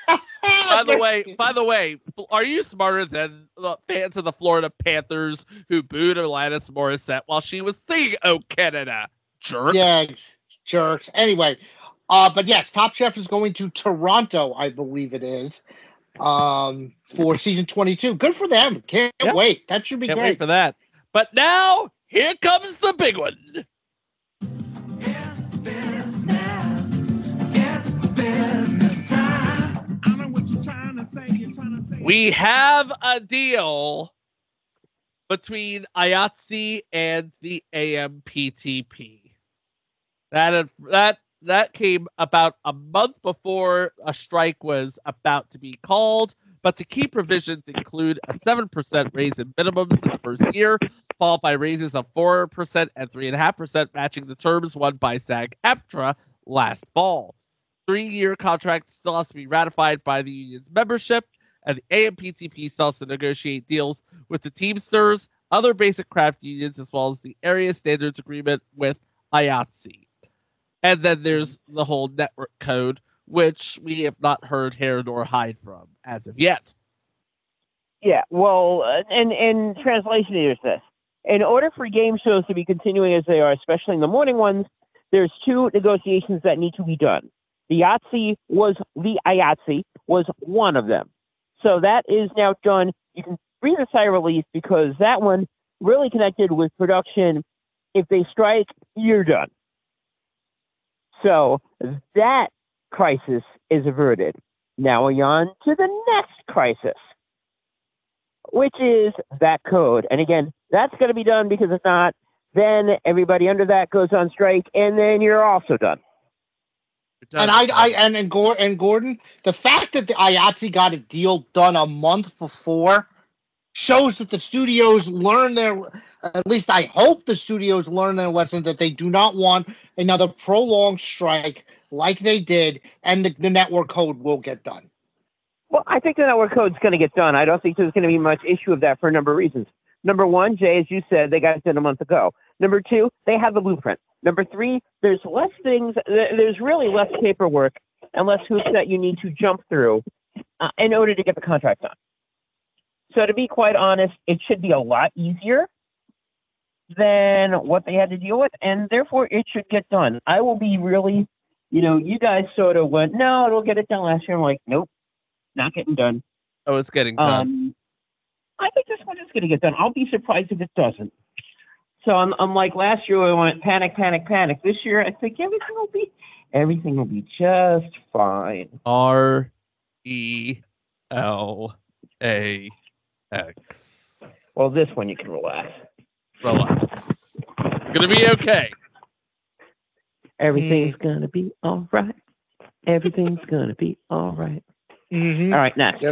By the way, are you smarter than the fans of the Florida Panthers who booed Alanis Morissette while she was singing "Oh Canada"? Jerks. Yeah, jerks. Anyway, but yes, Top Chef is going to Toronto, I believe it is, for season 22. Good for them. Can't wait. That should be great. Can't wait for that. But now, here comes the big one. We have a deal between IATSE and the AMPTP. That came about a month before a strike was about to be called, but the key provisions include a 7% raise in minimums in the first year, followed by raises of 4% and 3.5%, matching the terms won by SAG-AFTRA last fall. 3-year contract still has to be ratified by the union's membership, and the AMPTP still has to negotiate deals with the Teamsters, other basic craft unions, as well as the Area Standards Agreement with IATSE. And then there's the whole network code, which we have not heard hair nor hide from as of yet. Yeah, well, and translation is this. In order for game shows to be continuing as they are, especially in the morning ones, there's 2 negotiations that need to be done. The IATSE was one of them. So that is now done. You can breathe a sigh of relief because that one really connected with production. If they strike, you're done. So that crisis is averted. Now we're on to the next crisis, which is that code. And again, that's going to be done because if not, then everybody under that goes on strike, and then you're also done. And Gordon, the fact that the IATSE got a deal done a month before shows that the studios learn at least I hope the studios learn their lesson that they do not want another prolonged strike like they did, and the network code will get done. Well, I think the network code is going to get done. I don't think there's going to be much issue of that for a number of reasons. Number one, Jay, as you said, they got it done a month ago. Number 2, they have the blueprint. Number 3, there's less things, there's really less paperwork and less hoops that you need to jump through in order to get the contract done. So to be quite honest, it should be a lot easier than what they had to deal with, and therefore it should get done. I will be really, you guys sort of went, no, it'll get it done last year. I'm like, nope, not getting done. Oh, it's getting done. I think this one is going to get done. I'll be surprised if it doesn't. So I'm like last year, I went panic, panic, panic. This year, I think everything will be just fine. RELAX. Well, this one you can relax. Relax. Gonna be okay. Everything's gonna be all right. Everything's gonna be all right. Mm-hmm. All right, next.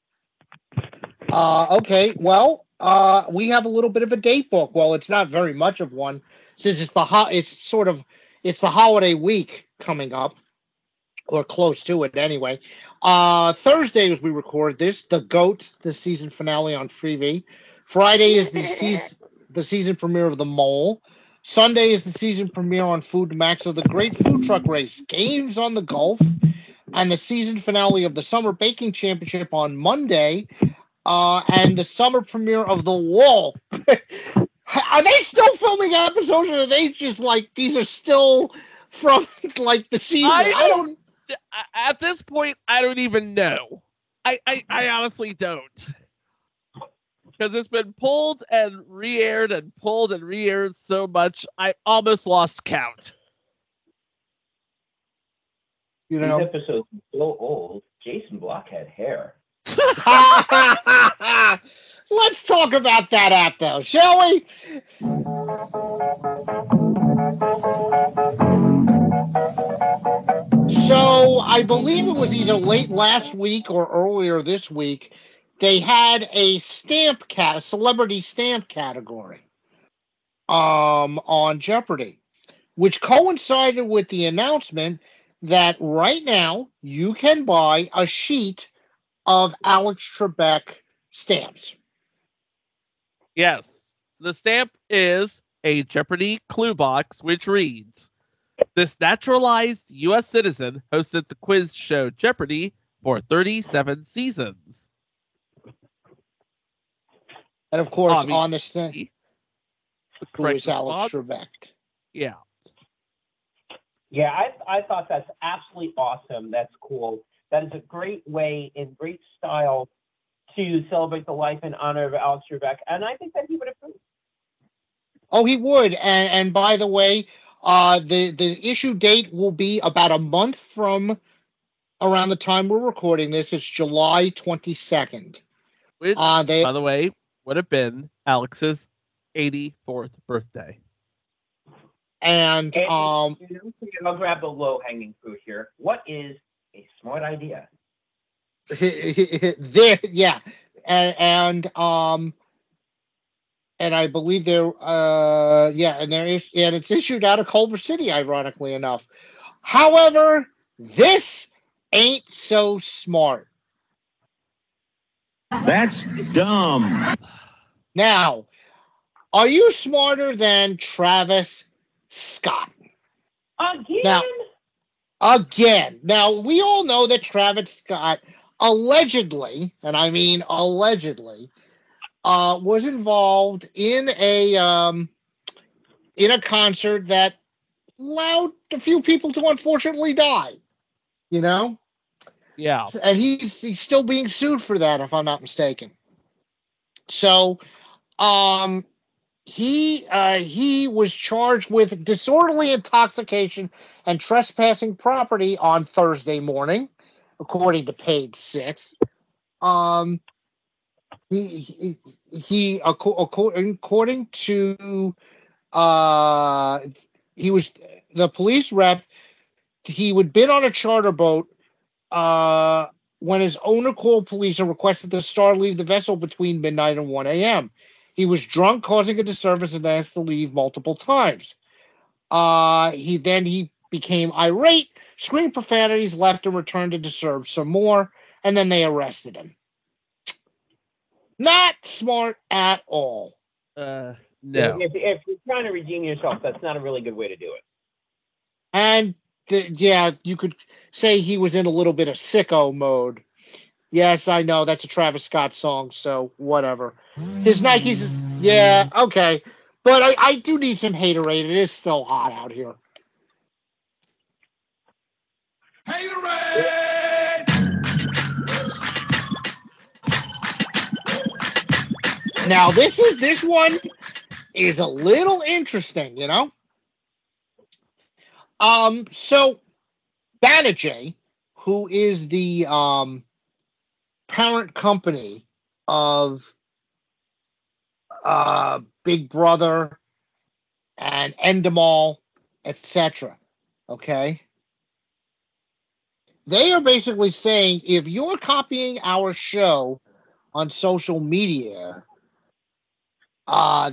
Okay, well, we have a little bit of a date book. Well, it's not very much of one, since it's the holiday week coming up, or close to it anyway. Thursday, as we record this, the GOAT, the season finale on Freevee. Friday is the season premiere of The Mole. Sunday is the season premiere on Food Max of the Great Food Truck Race, Games on the Gulf, and the season finale of the Summer Baking Championship on Monday. And the summer premiere of The Wall. Are they still filming episodes, or are they just like, these are still from like the season? I don't. At this point, I don't even know. I honestly don't. Because it's been pulled and re-aired and pulled and re-aired so much, I almost lost count. These episodes are so old. Jason Block had hair. Let's talk about that after, shall we? So I believe it was either late last week or earlier this week, they had a celebrity stamp category on Jeopardy, which coincided with the announcement that right now you can buy a sheet of Alex Trebek stamps. Yes. The stamp is a Jeopardy clue box, which reads, "This naturalized U.S. citizen hosted the quiz show Jeopardy for 37 seasons." And of course, Obviously, on the stamp, who is Alex Trebek. Yeah. Yeah, I thought that's absolutely awesome. That's cool. That is a great way, in great style, to celebrate the life and honor of Alex Trebek, and I think that he would approve. Oh, he would. And by the way, the issue date will be about a month from around the time we're recording this. It's July 22nd. Which, by the way, would have been Alex's 84th birthday. And I'll grab the low-hanging fruit here. What is a smart idea? Yeah, and I believe it's issued out of Culver City, ironically enough. However, this ain't so smart. That's dumb. Now, are you smarter than Travis Scott? Again. Now, we all know that Travis Scott allegedly, and I mean allegedly, was involved in a concert that allowed a few people to unfortunately die. You know? Yeah. And he's still being sued for that, if I'm not mistaken. So, he was charged with disorderly intoxication and trespassing property on Thursday morning, according to Page 6. According to he was the police rep. He would been on a charter boat when his owner called police and requested the Star leave the vessel between midnight and 1 a.m. He was drunk, causing a disturbance, and asked to leave multiple times. He became irate, screamed profanities, left, and returned to disturb some more, and then they arrested him. Not smart at all. No. If you're trying to redeem yourself, that's not a really good way to do it. And you could say he was in a little bit of sicko mode. Yes, I know that's a Travis Scott song, so whatever. His Nikes, yeah, okay. But I do need some haterade. It is still hot out here. Haterade! Now this one is a little interesting, you know. So Banijay, who is the parent company of Big Brother and Endemol, etc. Okay? They are basically saying if you're copying our show on social media, we're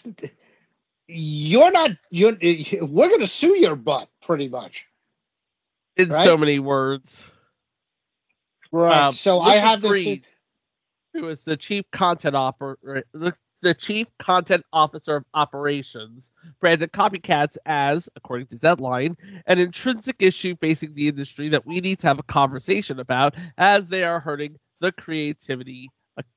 going to sue your butt, pretty much. In so many words. Right. So I have this. Who is the chief content the chief content officer of operations, branded copycats as, according to Deadline, an intrinsic issue facing the industry that we need to have a conversation about, as they are hurting the creative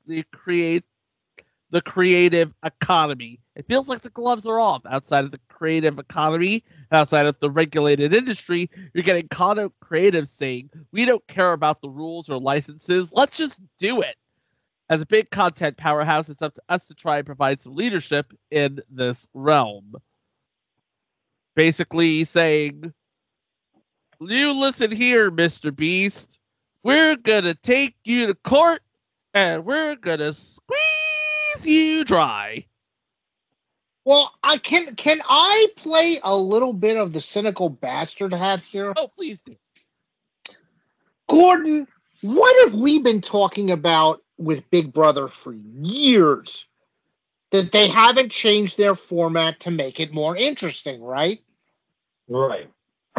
economy. It feels like the gloves are off. Outside of the creative economy, outside of the regulated industry, you're getting content creatives saying, we don't care about the rules or licenses, let's just do it. As a big content powerhouse, it's up to us to try and provide some leadership in this realm. Basically saying, you listen here, Mr. Beast, we're going to take you to court and we're going to squeeze you dry. Well, can I play a little bit of the cynical bastard hat here? Oh, please do. Gordon, what have we been talking about with Big Brother for years? That they haven't changed their format to make it more interesting, right? Right.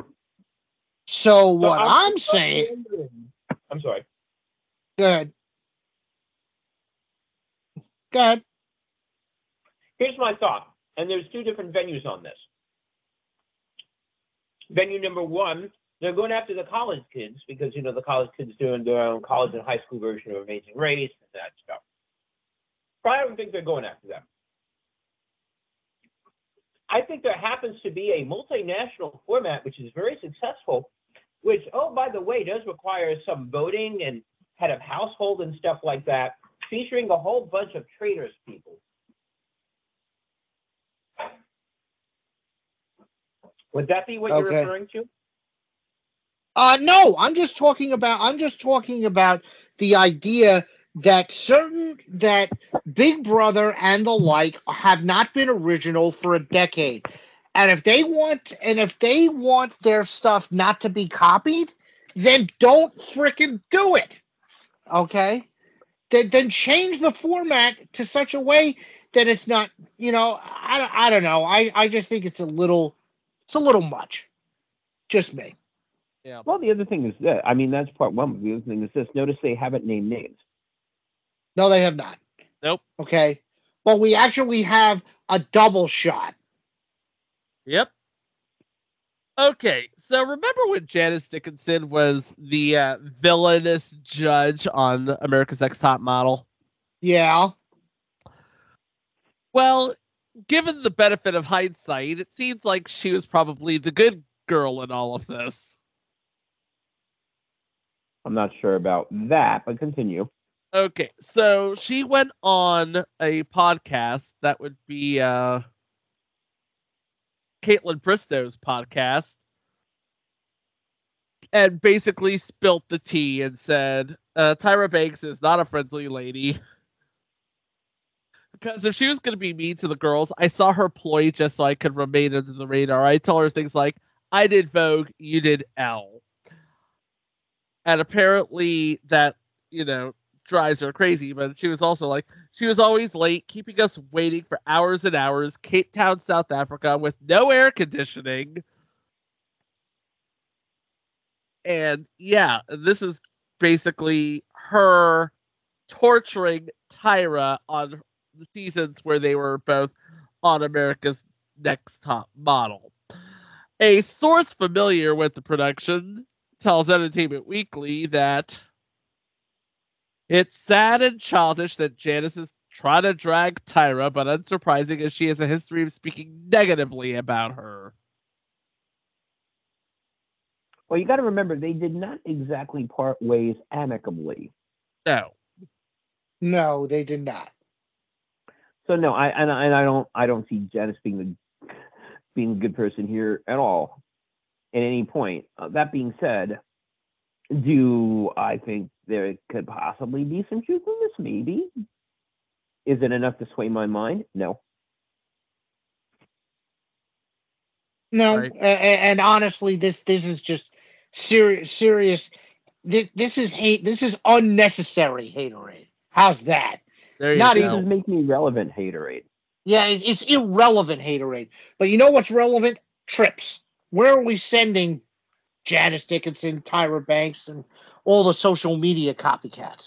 So what I'm saying... I'm sorry. Go ahead. Here's my thought, and there's two different venues on this. Venue number one, they're going after the college kids because, you know, the college kids doing their own college and high school version of Amazing Race and that stuff. But I don't think they're going after them. I think there happens to be a multinational format which is very successful, which, oh, by the way, does require some voting and head of household and stuff like that, featuring a whole bunch of traders people. Would that be what you're referring to? No, I'm just talking about the idea that Big Brother and the like have not been original for a decade. And if they want their stuff not to be copied, then don't frickin' do it. Okay? Then change the format to such a way that it's not, I don't know. I just think it's a little much. Just me. Yeah. Well, the other thing is that, I mean, that's part one. The other thing is this. Notice they haven't named names. No, they have not. Nope. Okay. But we actually have a double shot. Yep. Okay, so remember when Janice Dickinson was the villainous judge on America's Next Top Model? Yeah. Well, given the benefit of hindsight, it seems like she was probably the good girl in all of this. I'm not sure about that, but continue. Okay, so she went on a podcast that would be Caitlin Bristow's podcast, and basically spilt the tea and said, Tyra Banks is not a friendly lady. Because if she was going to be mean to the girls, I saw her ploy just so I could remain under the radar. I told her things like, I did Vogue, you did Elle. And apparently that, drives her crazy, but she was also like, she was always late, keeping us waiting for hours and hours, Cape Town, South Africa, with no air conditioning. And yeah, this is basically her torturing Tyra on the seasons where they were both on America's Next Top Model. A source familiar with the production tells Entertainment Weekly that it's sad and childish that Janice is trying to drag Tyra, but unsurprising as she has a history of speaking negatively about her. Well, you got to remember, they did not exactly part ways amicably. No, they did not. So no, I don't see Janice being a good person here at all. At any point. That being said, do I think there could possibly be some truth in this? Maybe. Is it enough to sway my mind? No. No, right. And honestly, this is just serious. This is hate. This is unnecessary haterade. How's that? There you go. This is make me relevant haterade. Yeah, it's irrelevant haterade. But you know what's relevant? Trips. Where are we sending Janice Dickinson, Tyra Banks, and all the social media copycats?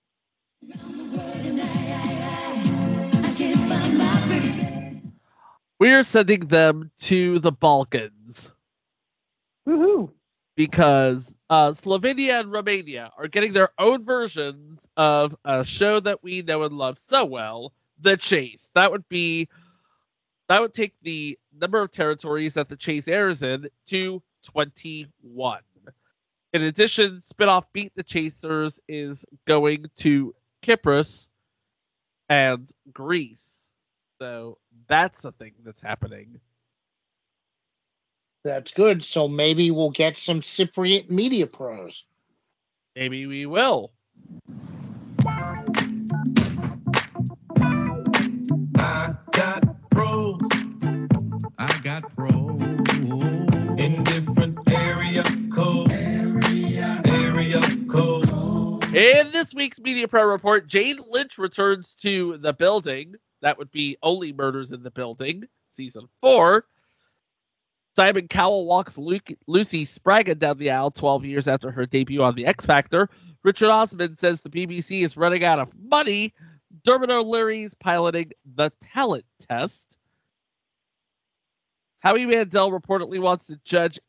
We're sending them to the Balkans. Woohoo! Because Slovenia and Romania are getting their own versions of a show that we know and love so well, The Chase. That would take the number of territories that The Chase airs in to 21. In addition, spinoff Beat the Chasers is going to Cyprus and Greece. So that's a thing that's happening. That's good. So maybe we'll get some Cypriot media pros. Maybe we will. I got pros. I got pros in different area code. In this week's Media Pro Report, Jane Lynch returns to The Building. That would be Only Murders in the Building, Season 4. Simon Cowell walks Lucy Spraggan down the aisle 12 years after her debut on The X Factor. Richard Osman says the BBC is running out of money. Dermot O'Leary is piloting The Talent Test. Howie Mandel reportedly wants to judge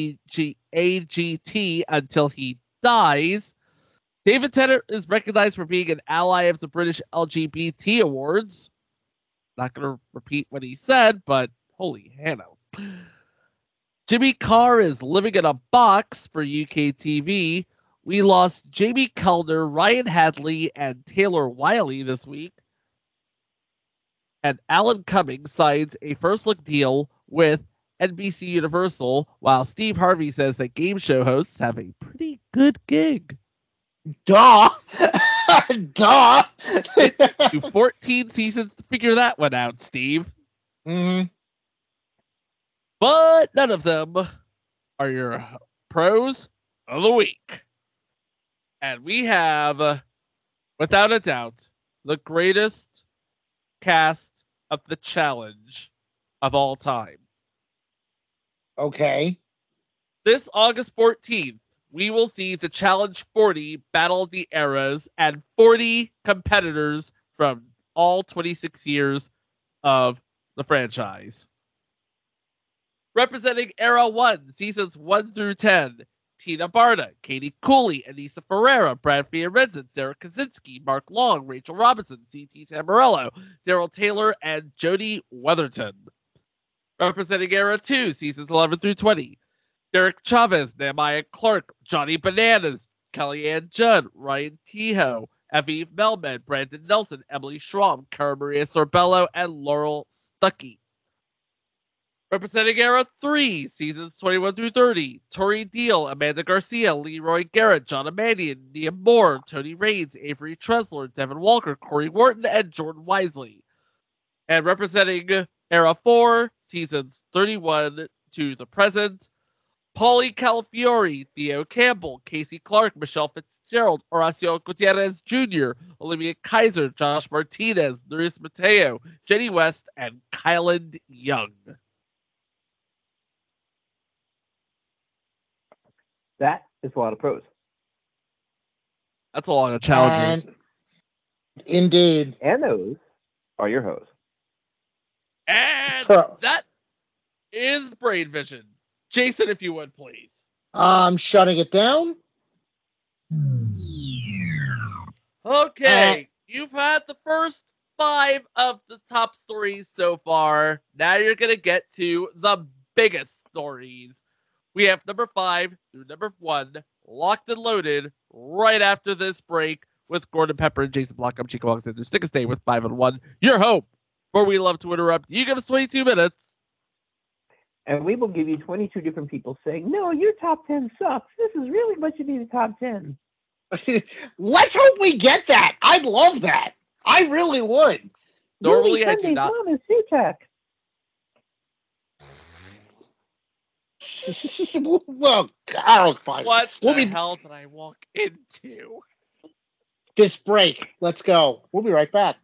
AGT until he dies. David Tennant is recognized for being an ally of the British LGBT Awards. Not going to repeat what he said, but holy Hannah. Jimmy Carr is living in a box for UK TV. We lost Jamie Kellner, Ryan Hadley, and Taylor Wiley this week. And Alan Cummings signs a first-look deal with NBC Universal, while Steve Harvey says that game show hosts have a pretty good gig. Duh. Duh. You 14 seasons to figure that one out, Steve. Mm-hmm. But none of them are your pros of the week. And we have, without a doubt, the greatest cast of the challenge of all time. Okay. This August 14th, we will see the Challenge 40 Battle of the Eras and 40 competitors from all 26 years of the franchise. Representing Era 1, Seasons 1 through 10, Tina Barta, Katie Cooley, Anissa Ferreira, Brad Fiorenza, Derek Kaczynski, Mark Long, Rachel Robinson, C.T. Tamburello, Daryl Taylor, and Jodie Weatherton. Representing Era 2, Seasons 11 through 20, Derek Chavez, Nehemiah Clark, Johnny Bananas, Kellyanne Judd, Ryan Kehoe, Evie Melman, Brandon Nelson, Emily Schramm, Cara Maria Sorbello, and Laurel Stuckey. Representing Era 3, Seasons 21 through 30, Tori Deal, Amanda Garcia, Leroy Garrett, John Amanian, Nia Moore, Tony Raines, Avery Tresler, Devin Walker, Corey Wharton, and Jordan Wisely. And representing Era 4, Seasons 31 to the present, Paulie Calafiore, Theo Campbell, Casey Clark, Michelle Fitzgerald, Horacio Gutierrez Jr., Olivia Kaiser, Josh Martinez, Luis Mateo, Jenny West, and Kyland Young. That is a lot of pros. That's a lot of challengers. Indeed. And those are your hosts. And that is Brain Vision. Jason, if you would, please. I'm shutting it down. Okay. You've had the first 5 of the top stories so far. Now you're going to get to the biggest stories. We have number 5 through number 1 locked and loaded right after this break with Gordon Pepper and Jason Block. I'm Chico Alexander. Stick a stay with 5 and 1. Your hope for We Love to Interrupt. You give us 22 minutes. And we will give you 22 different people saying, no, your top 10 sucks. This is really what should be the top 10. Let's hope we get that. I'd love that. I really would. Normally I do not. Well, Carl, fine. What the hell did I walk into? This break. Let's go. We'll be right back.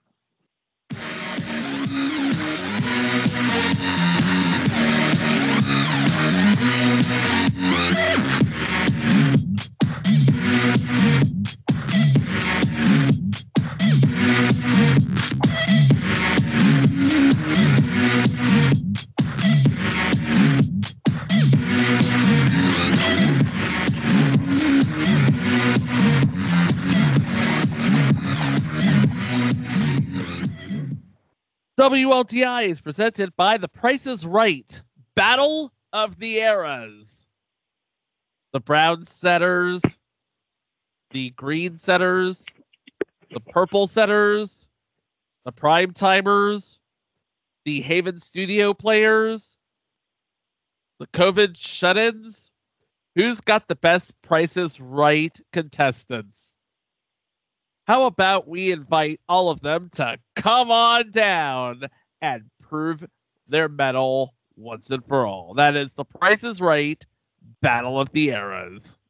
WLTI is presented by The Price is Right. Battle of the Eras. The brown setters, the green setters, the purple setters, the prime timers, the Haven Studio players, the COVID shut-ins. Who's got the best Prices Right contestants? How about we invite all of them to come on down and prove their mettle once and for all. That is The Price is Right, Battle of the Eras.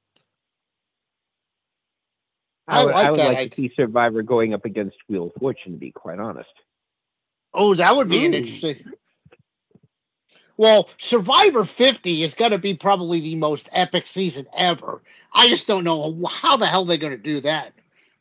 I would like to see Survivor going up against Wheel of Fortune, to be quite honest. Oh, that would be an interesting... Well, Survivor 50 is going to be probably the most epic season ever. I just don't know how the hell they're going to do that.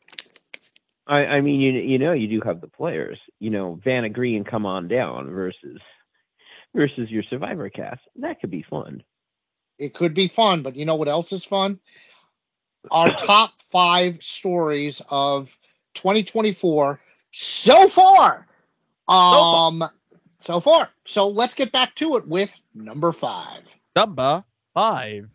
I mean, you do have the players. Vanna Green come on down versus your Survivor cast. That could be fun. It could be fun, but you know what else is fun? Our top 5 stories of 2024 so far. So far. So let's get back to it with number 5. Number 5.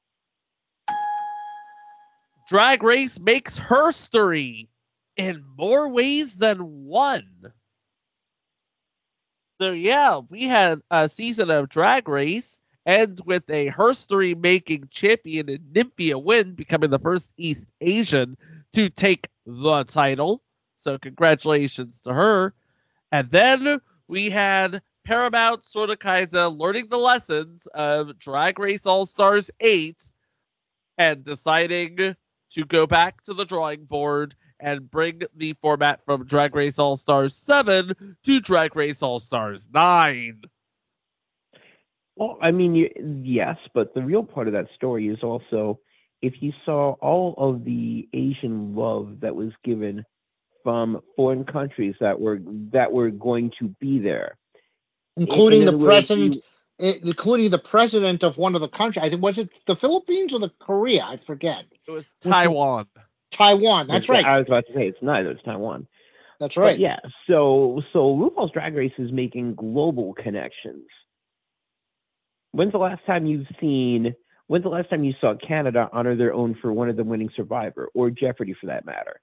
Drag Race makes herstory in more ways than one. So yeah, we had a season of Drag Race end with a history-making champion in Nymphia Wind becoming the first East Asian to take the title. So congratulations to her. And then we had Paramount sort of kind of learning the lessons of Drag Race All-Stars 8 and deciding to go back to the drawing board and bring the format from Drag Race All-Stars 7 to Drag Race All-Stars 9. Well, I mean, yes, but the real part of that story is also if you saw all of the Asian love that was given from foreign countries that were going to be there, including the president, including the president of one of the countries. I think was it the Philippines or the Korea? I forget. It was Taiwan. Taiwan. That's right. I was about to say it's neither. It's Taiwan. That's right. But yeah. So RuPaul's Drag Race is making global connections. When's the last time you saw Canada honor their own for one of them winning Survivor or Jeopardy for that matter?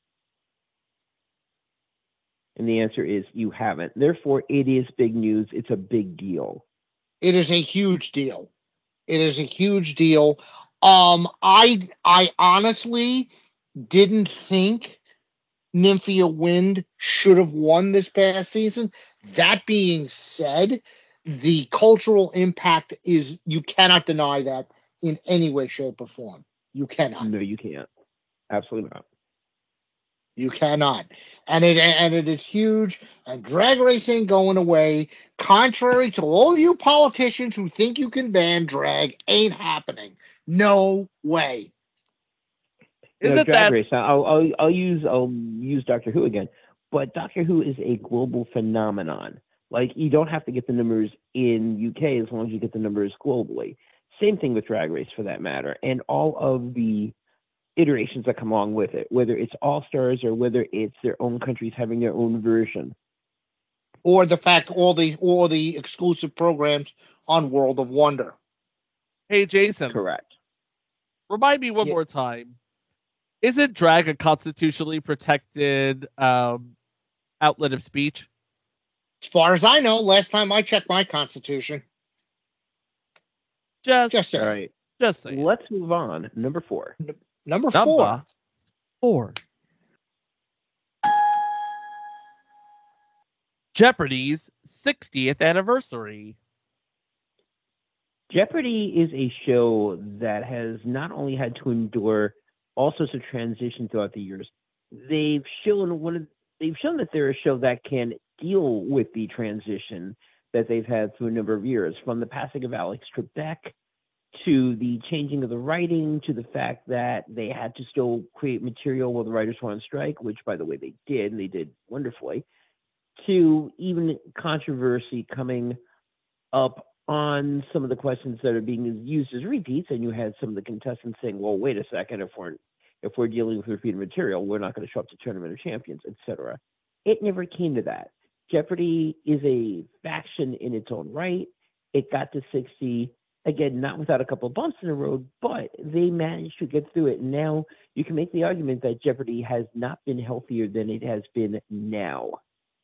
And the answer is you haven't. Therefore, it is big news. It's a big deal. It is a huge deal. It is a huge deal. I honestly didn't think Nymphia Wind should have won this past season. That being said, the cultural impact is, you cannot deny that in any way, shape, or form. You cannot. No, you can't. Absolutely not. You cannot. And it is huge, and drag race ain't going away. Contrary to all you politicians who think you can ban drag, ain't happening. No way. Drag Race. I'll use Doctor Who again, but Doctor Who is a global phenomenon. Like, you don't have to get the numbers in UK as long as you get the numbers globally. Same thing with Drag Race for that matter, and all of the iterations that come along with it, whether it's All Stars or whether it's their own countries having their own version, or the fact all the exclusive programs on World of Wonder. Hey Jason, correct. Remind me one more time. Isn't drag a constitutionally protected outlet of speech? As far as I know, last time I checked my constitution. Just all right. Just saying. Let's move on. Number 4. Number 4. 4. Jeopardy's 60th anniversary. Jeopardy is a show that has not only had to endure all sorts of transition throughout the years. They've shown that they're a show that can deal with the transition that they've had through a number of years, from the passing of Alex Trebek to the changing of the writing, to the fact that they had to still create material while the writers were on strike, which, by the way, they did, and they did wonderfully, to even controversy coming up on some of the questions that are being used as repeats, and you had some of the contestants saying, well, wait a second, if we're dealing with repeated material, we're not going to show up to Tournament of Champions, etc. It never came to that. Jeopardy is a faction in its own right. It got to 60, again, not without a couple of bumps in the road, but they managed to get through it. Now you can make the argument that Jeopardy has not been healthier than it has been now.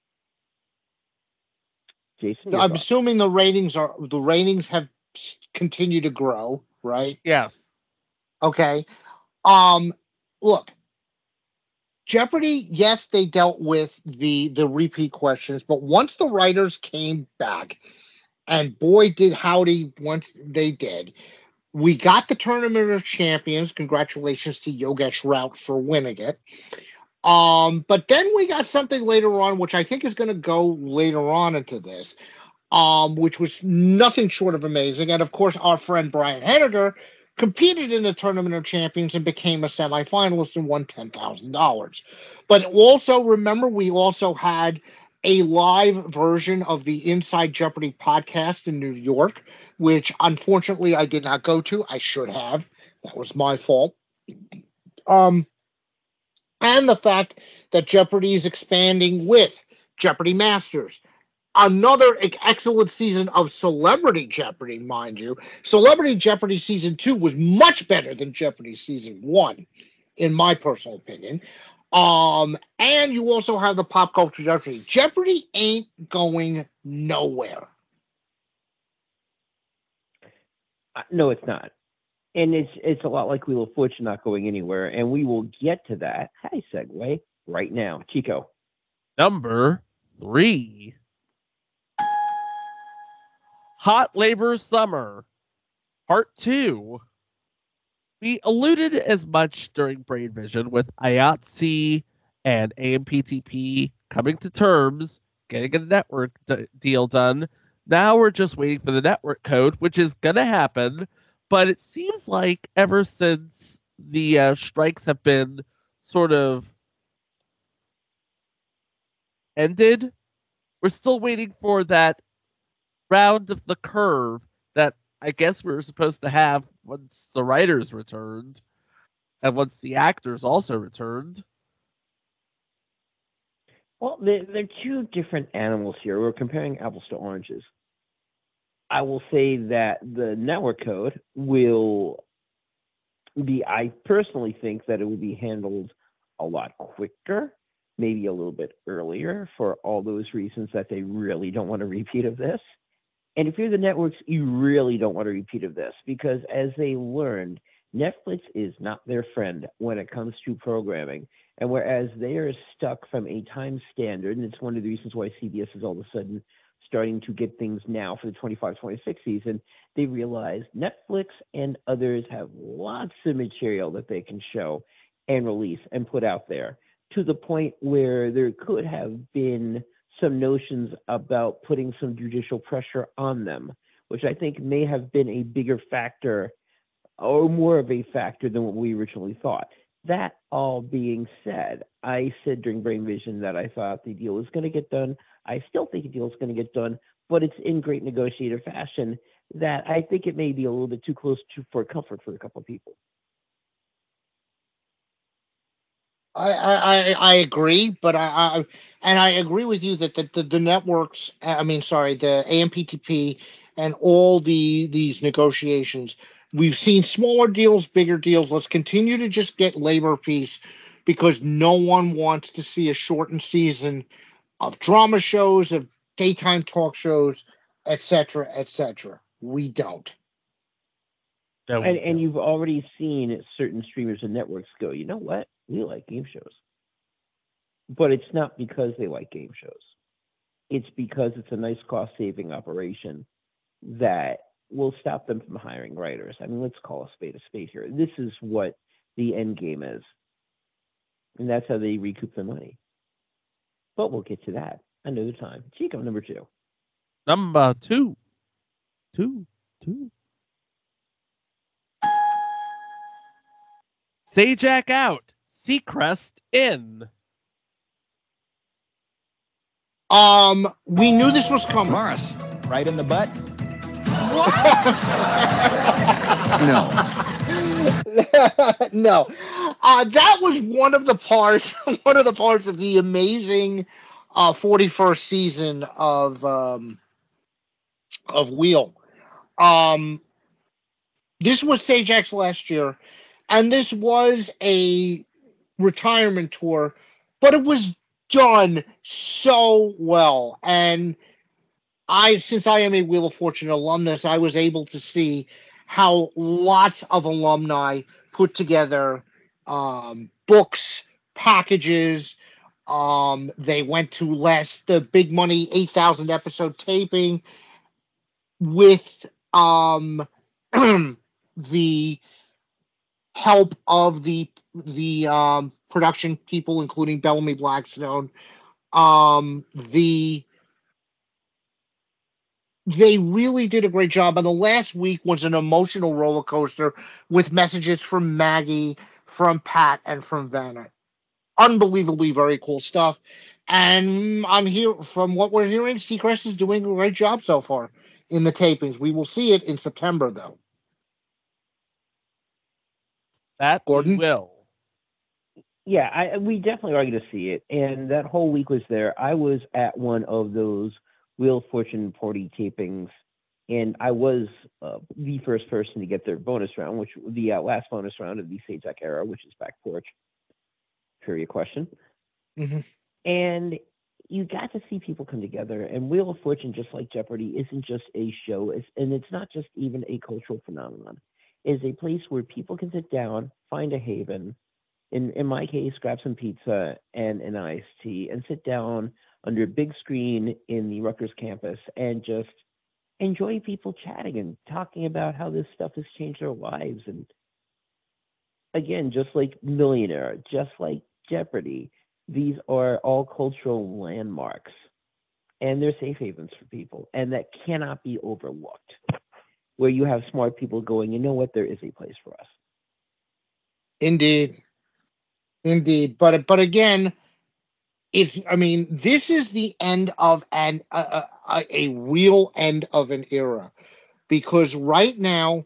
Jason, I'm assuming the ratings have continued to grow, right? Yes. Okay. Look, Jeopardy, yes, they dealt with the repeat questions, but once the writers came back, and boy did howdy once they did, we got the Tournament of Champions. Congratulations to Yogesh Raut for winning it. But then we got something later on, which I think is going to go later on into this, which was nothing short of amazing. And of course, our friend Brian Henniger competed in the Tournament of Champions and became a semifinalist and won $10,000. But also remember, we also had a live version of the Inside Jeopardy podcast in New York, which unfortunately I did not go to. I should have. That was my fault. And the fact that Jeopardy is expanding with Jeopardy Masters. Another excellent season of Celebrity Jeopardy, mind you. Celebrity Jeopardy Season 2 was much better than Jeopardy Season 1, in my personal opinion. And you also have the pop culture Jeopardy. Jeopardy ain't going nowhere. No, it's not. And it's a lot like Wheel of Fortune not going anywhere. And we will get to that. Hi, segue right now. Chico. Number 3. Hot Labor Summer, Part 2. We alluded as much during Brain Vision with IATSE and AMPTP coming to terms, getting a network deal done. Now we're just waiting for the network code, which is going to happen. But it seems like ever since the strikes have been sort of ended, we're still waiting for that round of the curve that I guess we were supposed to have once the writers returned and once the actors also returned. Well, they're two different animals here. We're comparing apples to oranges. I will say that the network code will be, I personally think that it would be handled a lot quicker, maybe a little bit earlier, for all those reasons that they really don't want a repeat of this. And if you're the networks, you really don't want a repeat of this, because as they learned, Netflix is not their friend when it comes to programming. And whereas they are stuck from a time standard, and it's one of the reasons why CBS is all of a sudden starting to get things now for the 25-26 season, they realize Netflix and others have lots of material that they can show and release and put out there, to the point where there could have been some notions about putting some judicial pressure on them, which I think may have been a bigger factor or more of a factor than what we originally thought. That all being said, I said during Brain Vision that I thought the deal was going to get done. I still think the deal is going to get done, but it's in great negotiator fashion that I think it may be a little bit too close for comfort for a couple of people. I agree, but I agree with you that the networks, the AMPTP and all these negotiations, we've seen smaller deals, bigger deals. Let's continue to just get labor peace, because no one wants to see a shortened season of drama shows, of daytime talk shows, etc., etc. We don't. No, and you've already seen certain streamers and networks go, you know what? We like game shows. But it's not because they like game shows. It's because it's a nice cost-saving operation that will stop them from hiring writers. I mean, let's call a spade here. This is what the end game is. And that's how they recoup their money. But we'll get to that another time. Chico, number 2. Number 2. Sajak out. Seacrest in. We knew this was coming. Morris, right in the butt? No. No. That was one of the parts of the amazing 41st season of Wheel. This was Sajak's last year, and this was a retirement tour, but it was done so well. And since I am a Wheel of Fortune alumnus, I was able to see how lots of alumni put together books, packages. They went to the big money 8,000 episode taping with the help of the production people, including Bellamy Blackstone. They really did a great job. And the last week was an emotional roller coaster with messages from Maggie, from Pat, and from Vanna. Unbelievably very cool stuff. And from what we're hearing, Seacrest is doing a great job so far in the tapings. We will see it in September, though. That Gordon will. Yeah, we definitely are going to see it. And that whole week was there. I was at one of those Wheel of Fortune party tapings, and I was the first person to get their bonus round, which the last bonus round of the Sajak era, which is Back Porch. per your question. Mhm. And you got to see people come together. And Wheel of Fortune, just like Jeopardy, isn't just a show, and it's not just even a cultural phenomenon. It's a place where people can sit down, find a haven, in my case, grab some pizza and an iced tea, and sit down under a big screen in the Rutgers campus and just enjoy people chatting and talking about how this stuff has changed their lives. And again, just like Millionaire, just like Jeopardy, these are all cultural landmarks, and they're safe havens for people, and that cannot be overlooked, where you have smart people going, you know what, there is a place for us. Indeed. But again, this is the end of a real end of an era, because right now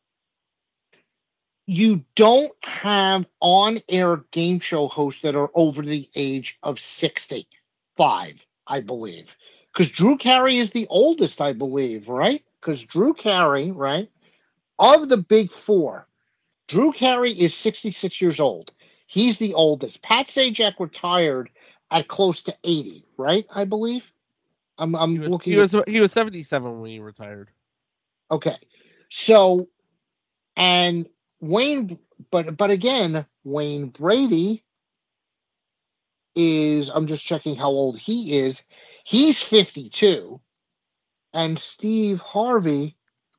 you don't have on-air game show hosts that are over the age of 65, I believe. Because Drew Carey is the oldest, I believe, right? Because Drew Carey, right, of the big four, Drew Carey is 66 years old. He's the oldest. Pat Sajak retired at close to 80, right? I believe. He was 77 when he retired. Okay. So, and Wayne, but again, Wayne Brady is, I'm just checking how old he is. He's 52. And Steve Harvey,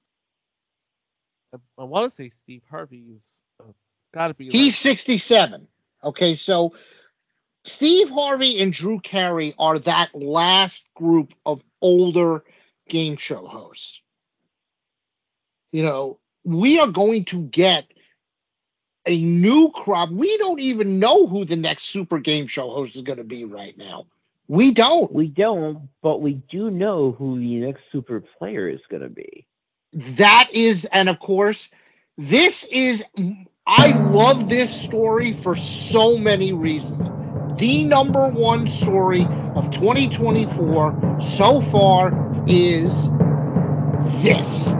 I want to say Steve Harvey's got to be. He's 67. Okay, so Steve Harvey and Drew Carey are that last group of older game show hosts. You know, we are going to get a new crop. We don't even know who the next super game show host is going to be right now. We don't. But we do know who the next super player is going to be. That is, and of course, this is, I love this story for so many reasons. The number one story of 2024 so far is this.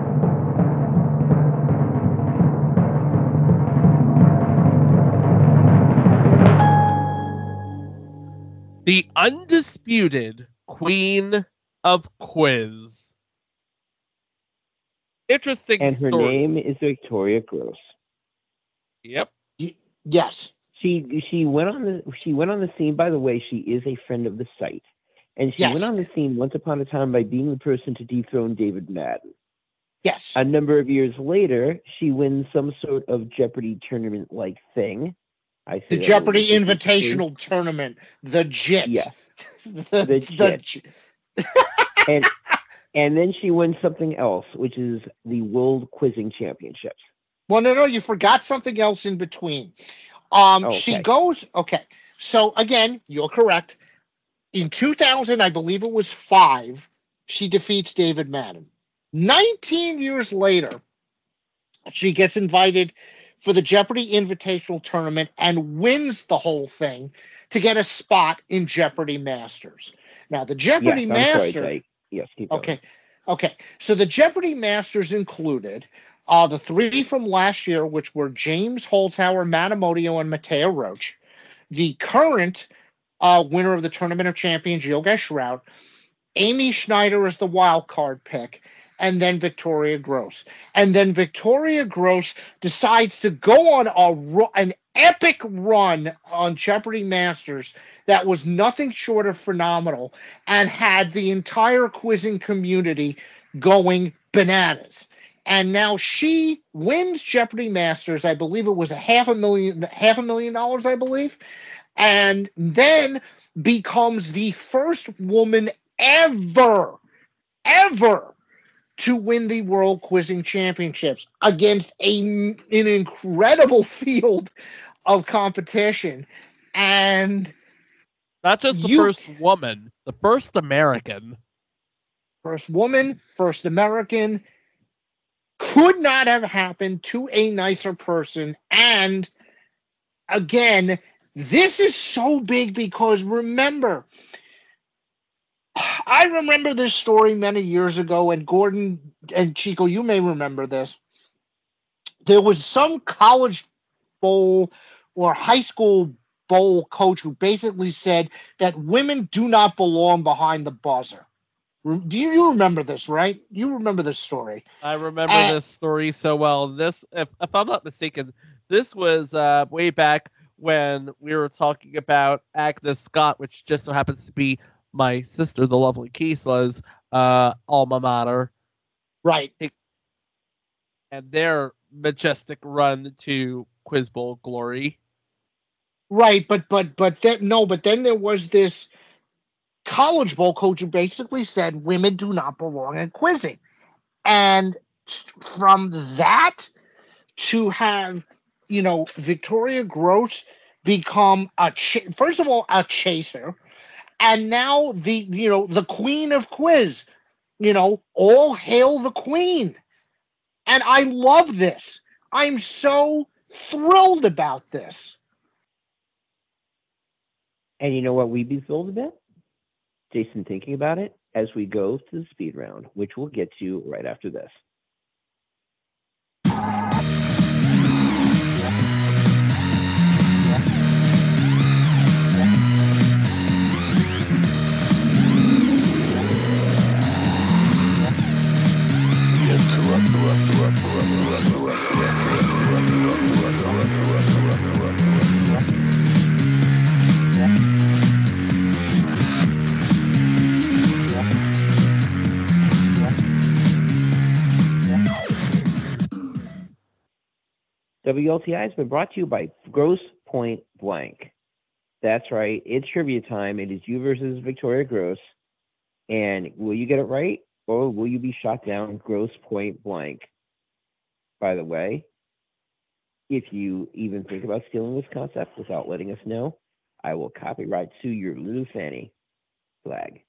The undisputed queen of quiz. Interesting and her story. name is Victoria Gross. Yep. Yes. She went on the scene. By the way, she is a friend of the site, and she went on the scene once upon a time by being the person to dethrone David Madden. Yes. A number of years later, she wins some sort of Jeopardy tournament-like thing. The Jeopardy Invitational Tournament, the JIT. Yeah, the JIT. and then she wins something else, which is the World Quizzing Championships. Well, no, you forgot something else in between. She goes, okay. So again, you're correct. In 2000, I believe it was 5, she defeats David Madden. 19 years later, she gets invited for the Jeopardy Invitational Tournament and wins the whole thing to get a spot in Jeopardy Masters. Now, the Jeopardy Masters. Keep going. Okay. So the Jeopardy Masters included the 3 from last year, which were James Holzhauer, Matt Amodio, and Mateo Roach. The current winner of the Tournament of Champions, Yogesh Raut. Amy Schneider is the wild card pick. And then Victoria Gross. And then Victoria Gross decides to go on an epic run on Jeopardy Masters that was nothing short of phenomenal and had the entire quizzing community going bananas. And now she wins Jeopardy Masters. I believe it was $500,000, I believe. And then becomes the first woman ever to win the World Quizzing Championships against an incredible field of competition. And not just the first woman, the first American. First woman, first American. Could not have happened to a nicer person. And again, this is so big because remember, I remember this story many years ago, and Gordon and Chico, you may remember this. There was some college bowl or high school bowl coach who basically said that women do not belong behind the buzzer. Do you remember this, right? You remember this story. I remember this story so well. This, if I'm not mistaken, this was way back when we were talking about Agnes Scott, which just so happens to be my sister, the lovely Kiesla's alma mater. Right. And their majestic run to Quiz Bowl glory. Right, but then there was this College Bowl coach who basically said women do not belong in quizzing. And from that to have, Victoria Gross become first of all a chaser, and now the queen of quiz, all hail the queen. And I love this. I'm so thrilled about this. And you know what we'd be thrilled about? Jason thinking about it as we go to the speed round, which we'll get to right after this. WLTI has been brought to you by Grosse Pointe Blank. That's right. It's trivia time. It is you versus Victoria Gross. And will you get it right, or will you be shot down Grosse Pointe Blank? By the way, if you even think about stealing this concept without letting us know, I will copyright sue your little fanny flag.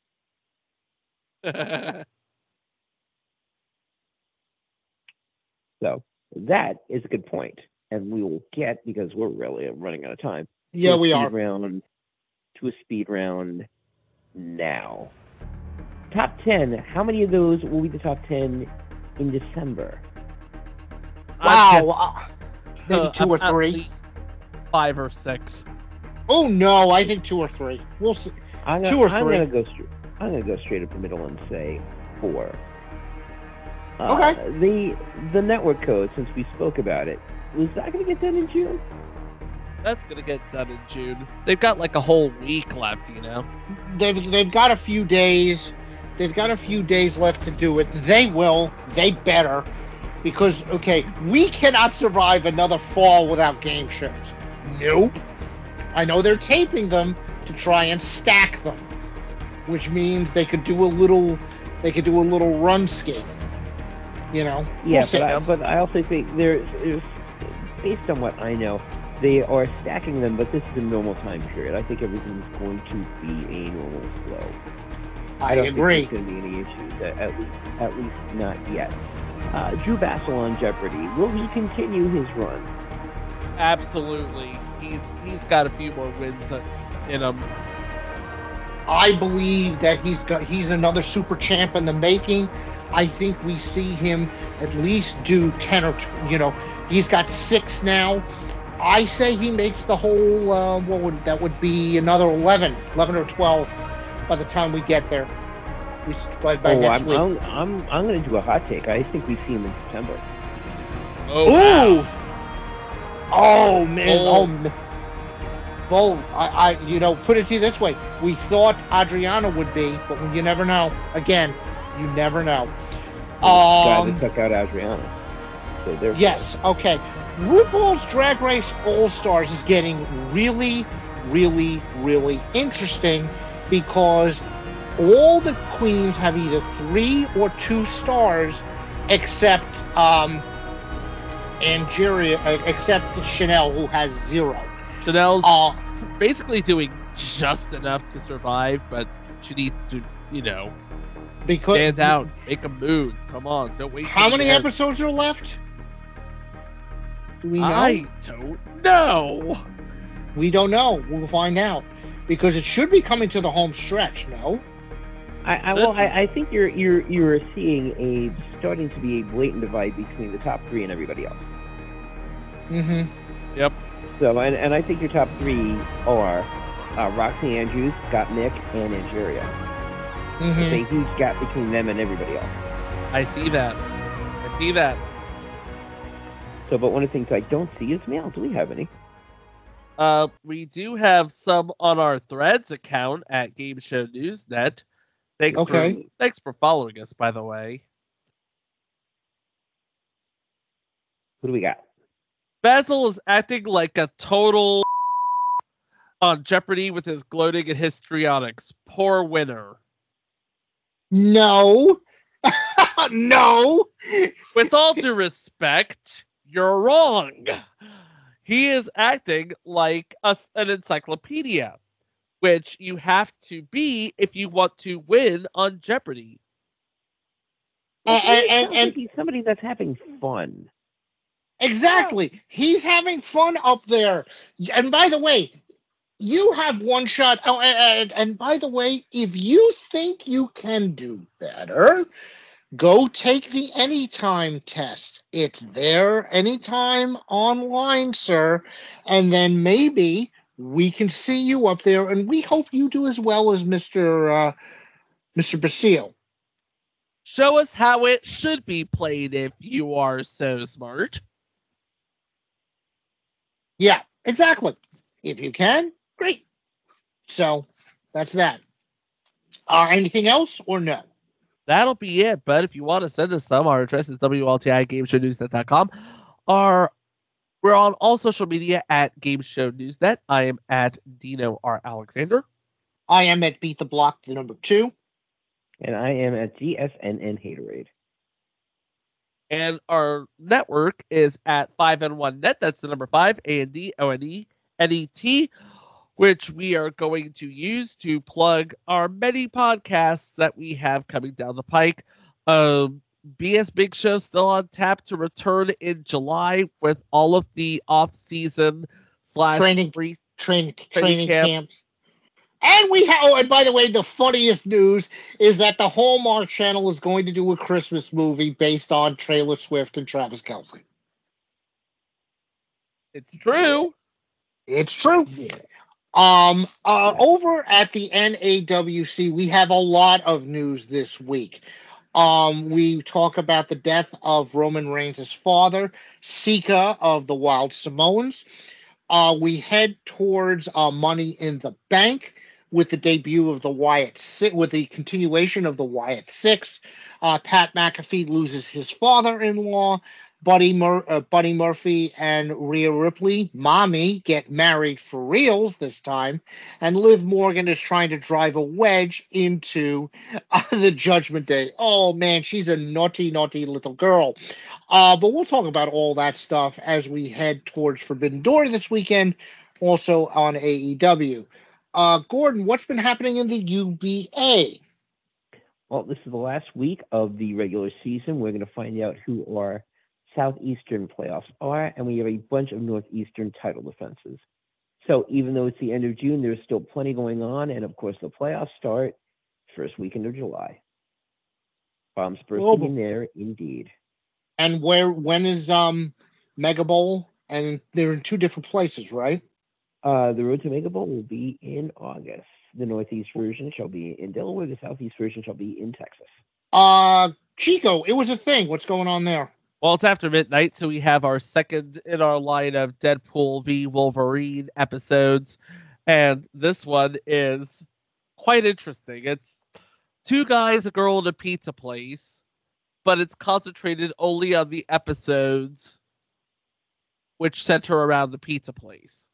So that is a good point, and we will get, because we're really running out of time. Yeah, we are. To a speed round now. Top 10. How many of those will be the top 10 in December? Wow. Maybe 2 or 3. 5 or 6. Oh no, I think 2 or 3. We'll see. 2 or 3. I'm gonna go straight up the middle and say 4. Okay. The network code, since we spoke about it, was that going to get done in June? That's going to get done in June. They've got like a whole week left, They've got a few days. They've got a few days left to do it. They will. They better. Because, we cannot survive another fall without game shows. Nope. I know they're taping them to try and stack them, which means they could do a little run scheme. Yeah, we'll but I also think there's, based on what I know, they are stacking them, but this is a normal time period. I think everything's going to be a normal flow. I don't agree. think there's going to be any issues, at least not yet. Drew Bassel on Jeopardy! Will he continue his run? Absolutely. He's got a few more wins in him. I believe that he's another super champ in the making. I think we see him at least do 10 or, he's got 6 now. I say he makes the whole, that would be another 11 or 12 by the time we get there. Next week. I'm going to do a hot take. I think we see him in September. Oh, wow. Oh, man. Bold. Put it to you this way. We thought Adriana would be, but you never know. Again, you never know. Guy that took out Adriana. So yes, okay. RuPaul's Drag Race All-Stars is getting really, really, really interesting because all the queens have either 3 or 2 stars except except Chanel, who has 0. Chanel's basically doing just enough to survive, but she needs to, stand out, make a move. Come on, don't wait. How many episodes are left? Do we know? I don't know. We don't know. We'll find out because it should be coming to the home stretch. No. I think you're seeing starting to be a blatant divide between the top 3 and everybody else. Mm-hmm. Yep. So, and I think your top three are Roxy Andrews, Scott Mick, and Angeria. There's a huge gap between them and everybody else. I see that. So, but one of the things I don't see is mail. Do we have any? We do have some on our Threads account at Game Show Newsnet. Thanks for following us, by the way. Who do we got? Basil is acting like a total on Jeopardy with his gloating and histrionics. Poor winner. No. No. With all due respect, you're wrong. He is acting like an encyclopedia, which you have to be if you want to win on Jeopardy. And he's somebody that's having fun. Exactly. He's having fun up there. And by the way, you have one shot. Oh, and by the way, if you think you can do better, go take the Anytime test. It's there anytime online, sir. And then maybe we can see you up there, and we hope you do as well as Mr. Basile. Show us how it should be played if you are so smart. Yeah, exactly. If you can, great. So that's that. Anything else or no? That'll be it. But if you want to send us some, our address is WLTIGameshowNewsNet.com. We're on all social media at Game Show Newsnet. I am at Dino R. Alexander. I am at Beat the Block, the number 2. And I am at GSNN Haterade. And our network is at 5N1Net. That's the number 5, ANDONENET, which we are going to use to plug our many podcasts that we have coming down the pike. BS Big Show still on tap to return in July with all of the off-season / training camp. camps. And and by the way, the funniest news is that the Hallmark Channel is going to do a Christmas movie based on Taylor Swift and Travis Kelce. It's true. It's true. Yeah. Over at the NAWC, we have a lot of news this week. We talk about the death of Roman Reigns' father, Sika of the Wild Samoans. We head towards Money in the Bank with the debut of the Wyatt Six, with the continuation of the Wyatt Six. Pat McAfee loses his father-in-law. Buddy Murphy and Rhea Ripley, Mommy, get married for reals this time, and Liv Morgan is trying to drive a wedge into the Judgment Day. Oh, man, she's a naughty, naughty little girl. But we'll talk about all that stuff as we head towards Forbidden Door this weekend, also on AEW. Gordon, what's been happening in the UBA? Well, this is the last week of the regular season. We're going to find out who our Southeastern playoffs are, and we have a bunch of Northeastern title defenses. So even though it's the end of June, there's still plenty going on, and of course the playoffs start first weekend of July. Bombs bursting in there, indeed. And when is Mega Bowl? And they're in 2 different places, right? The Road to Mega Bowl will be in August. The Northeast version shall be in Delaware. The Southeast version shall be in Texas. Chico, it was a thing. What's going on there? Well, it's after midnight, so we have our second in our line of Deadpool v. Wolverine episodes. And this one is quite interesting. It's 2 guys, a girl, and a pizza place, but it's concentrated only on the episodes which center around the pizza place.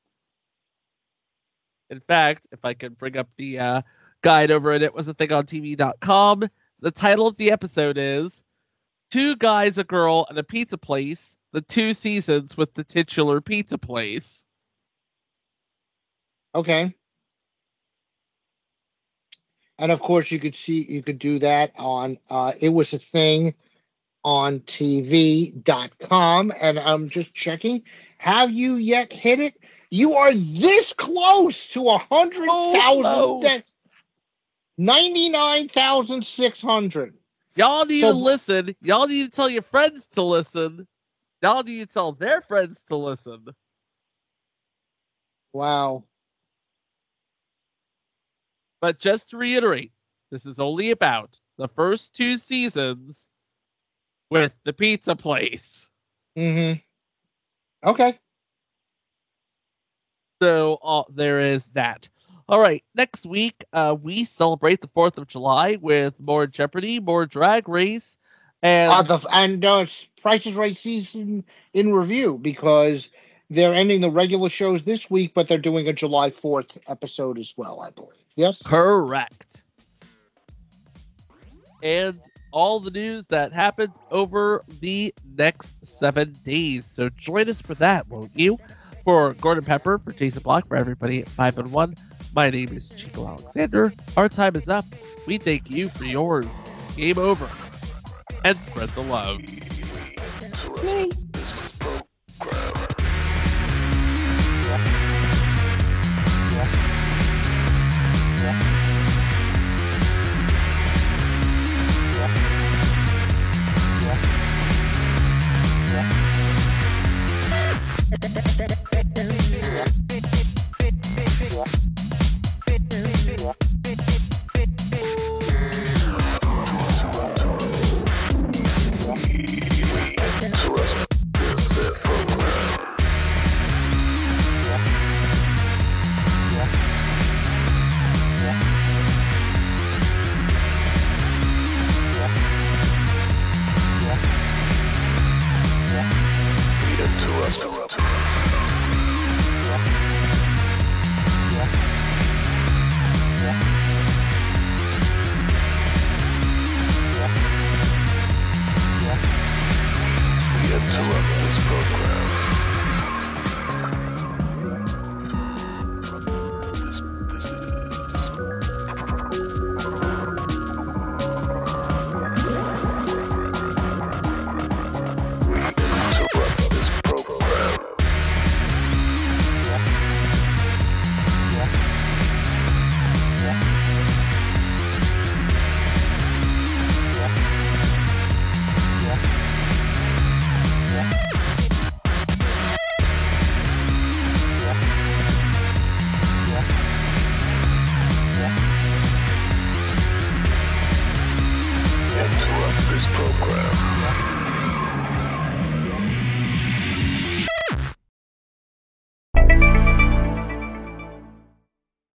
In fact, if I could bring up the guide over at itwasathingontv.com, the title of the episode is 2 Guys, a Girl, and a Pizza Place, the 2 seasons with the titular pizza place. Okay. And of course you could do that on It Was a Thing on TV.com. And I'm just checking. Have you yet hit it? You are this close to 100,000. 99,600. Y'all need to listen. Y'all need to tell your friends to listen. Y'all need to tell their friends to listen. Wow. But just to reiterate, this is only about the first 2 seasons with the pizza place. Mm-hmm. Okay. So there is that. All right, next week we celebrate the 4th of July with more Jeopardy, more Drag Race, and Price is Right season in review, because they're ending the regular shows this week, but they're doing a July 4th episode as well, I believe. Yes? Correct. And all the news that happened over the next 7 days. So join us for that, won't you? For Gordon Pepper, for Jason Block, for everybody at 5 and 1, my name is Chico Alexander. Our time is up. We thank you for yours. Game over. And spread the love.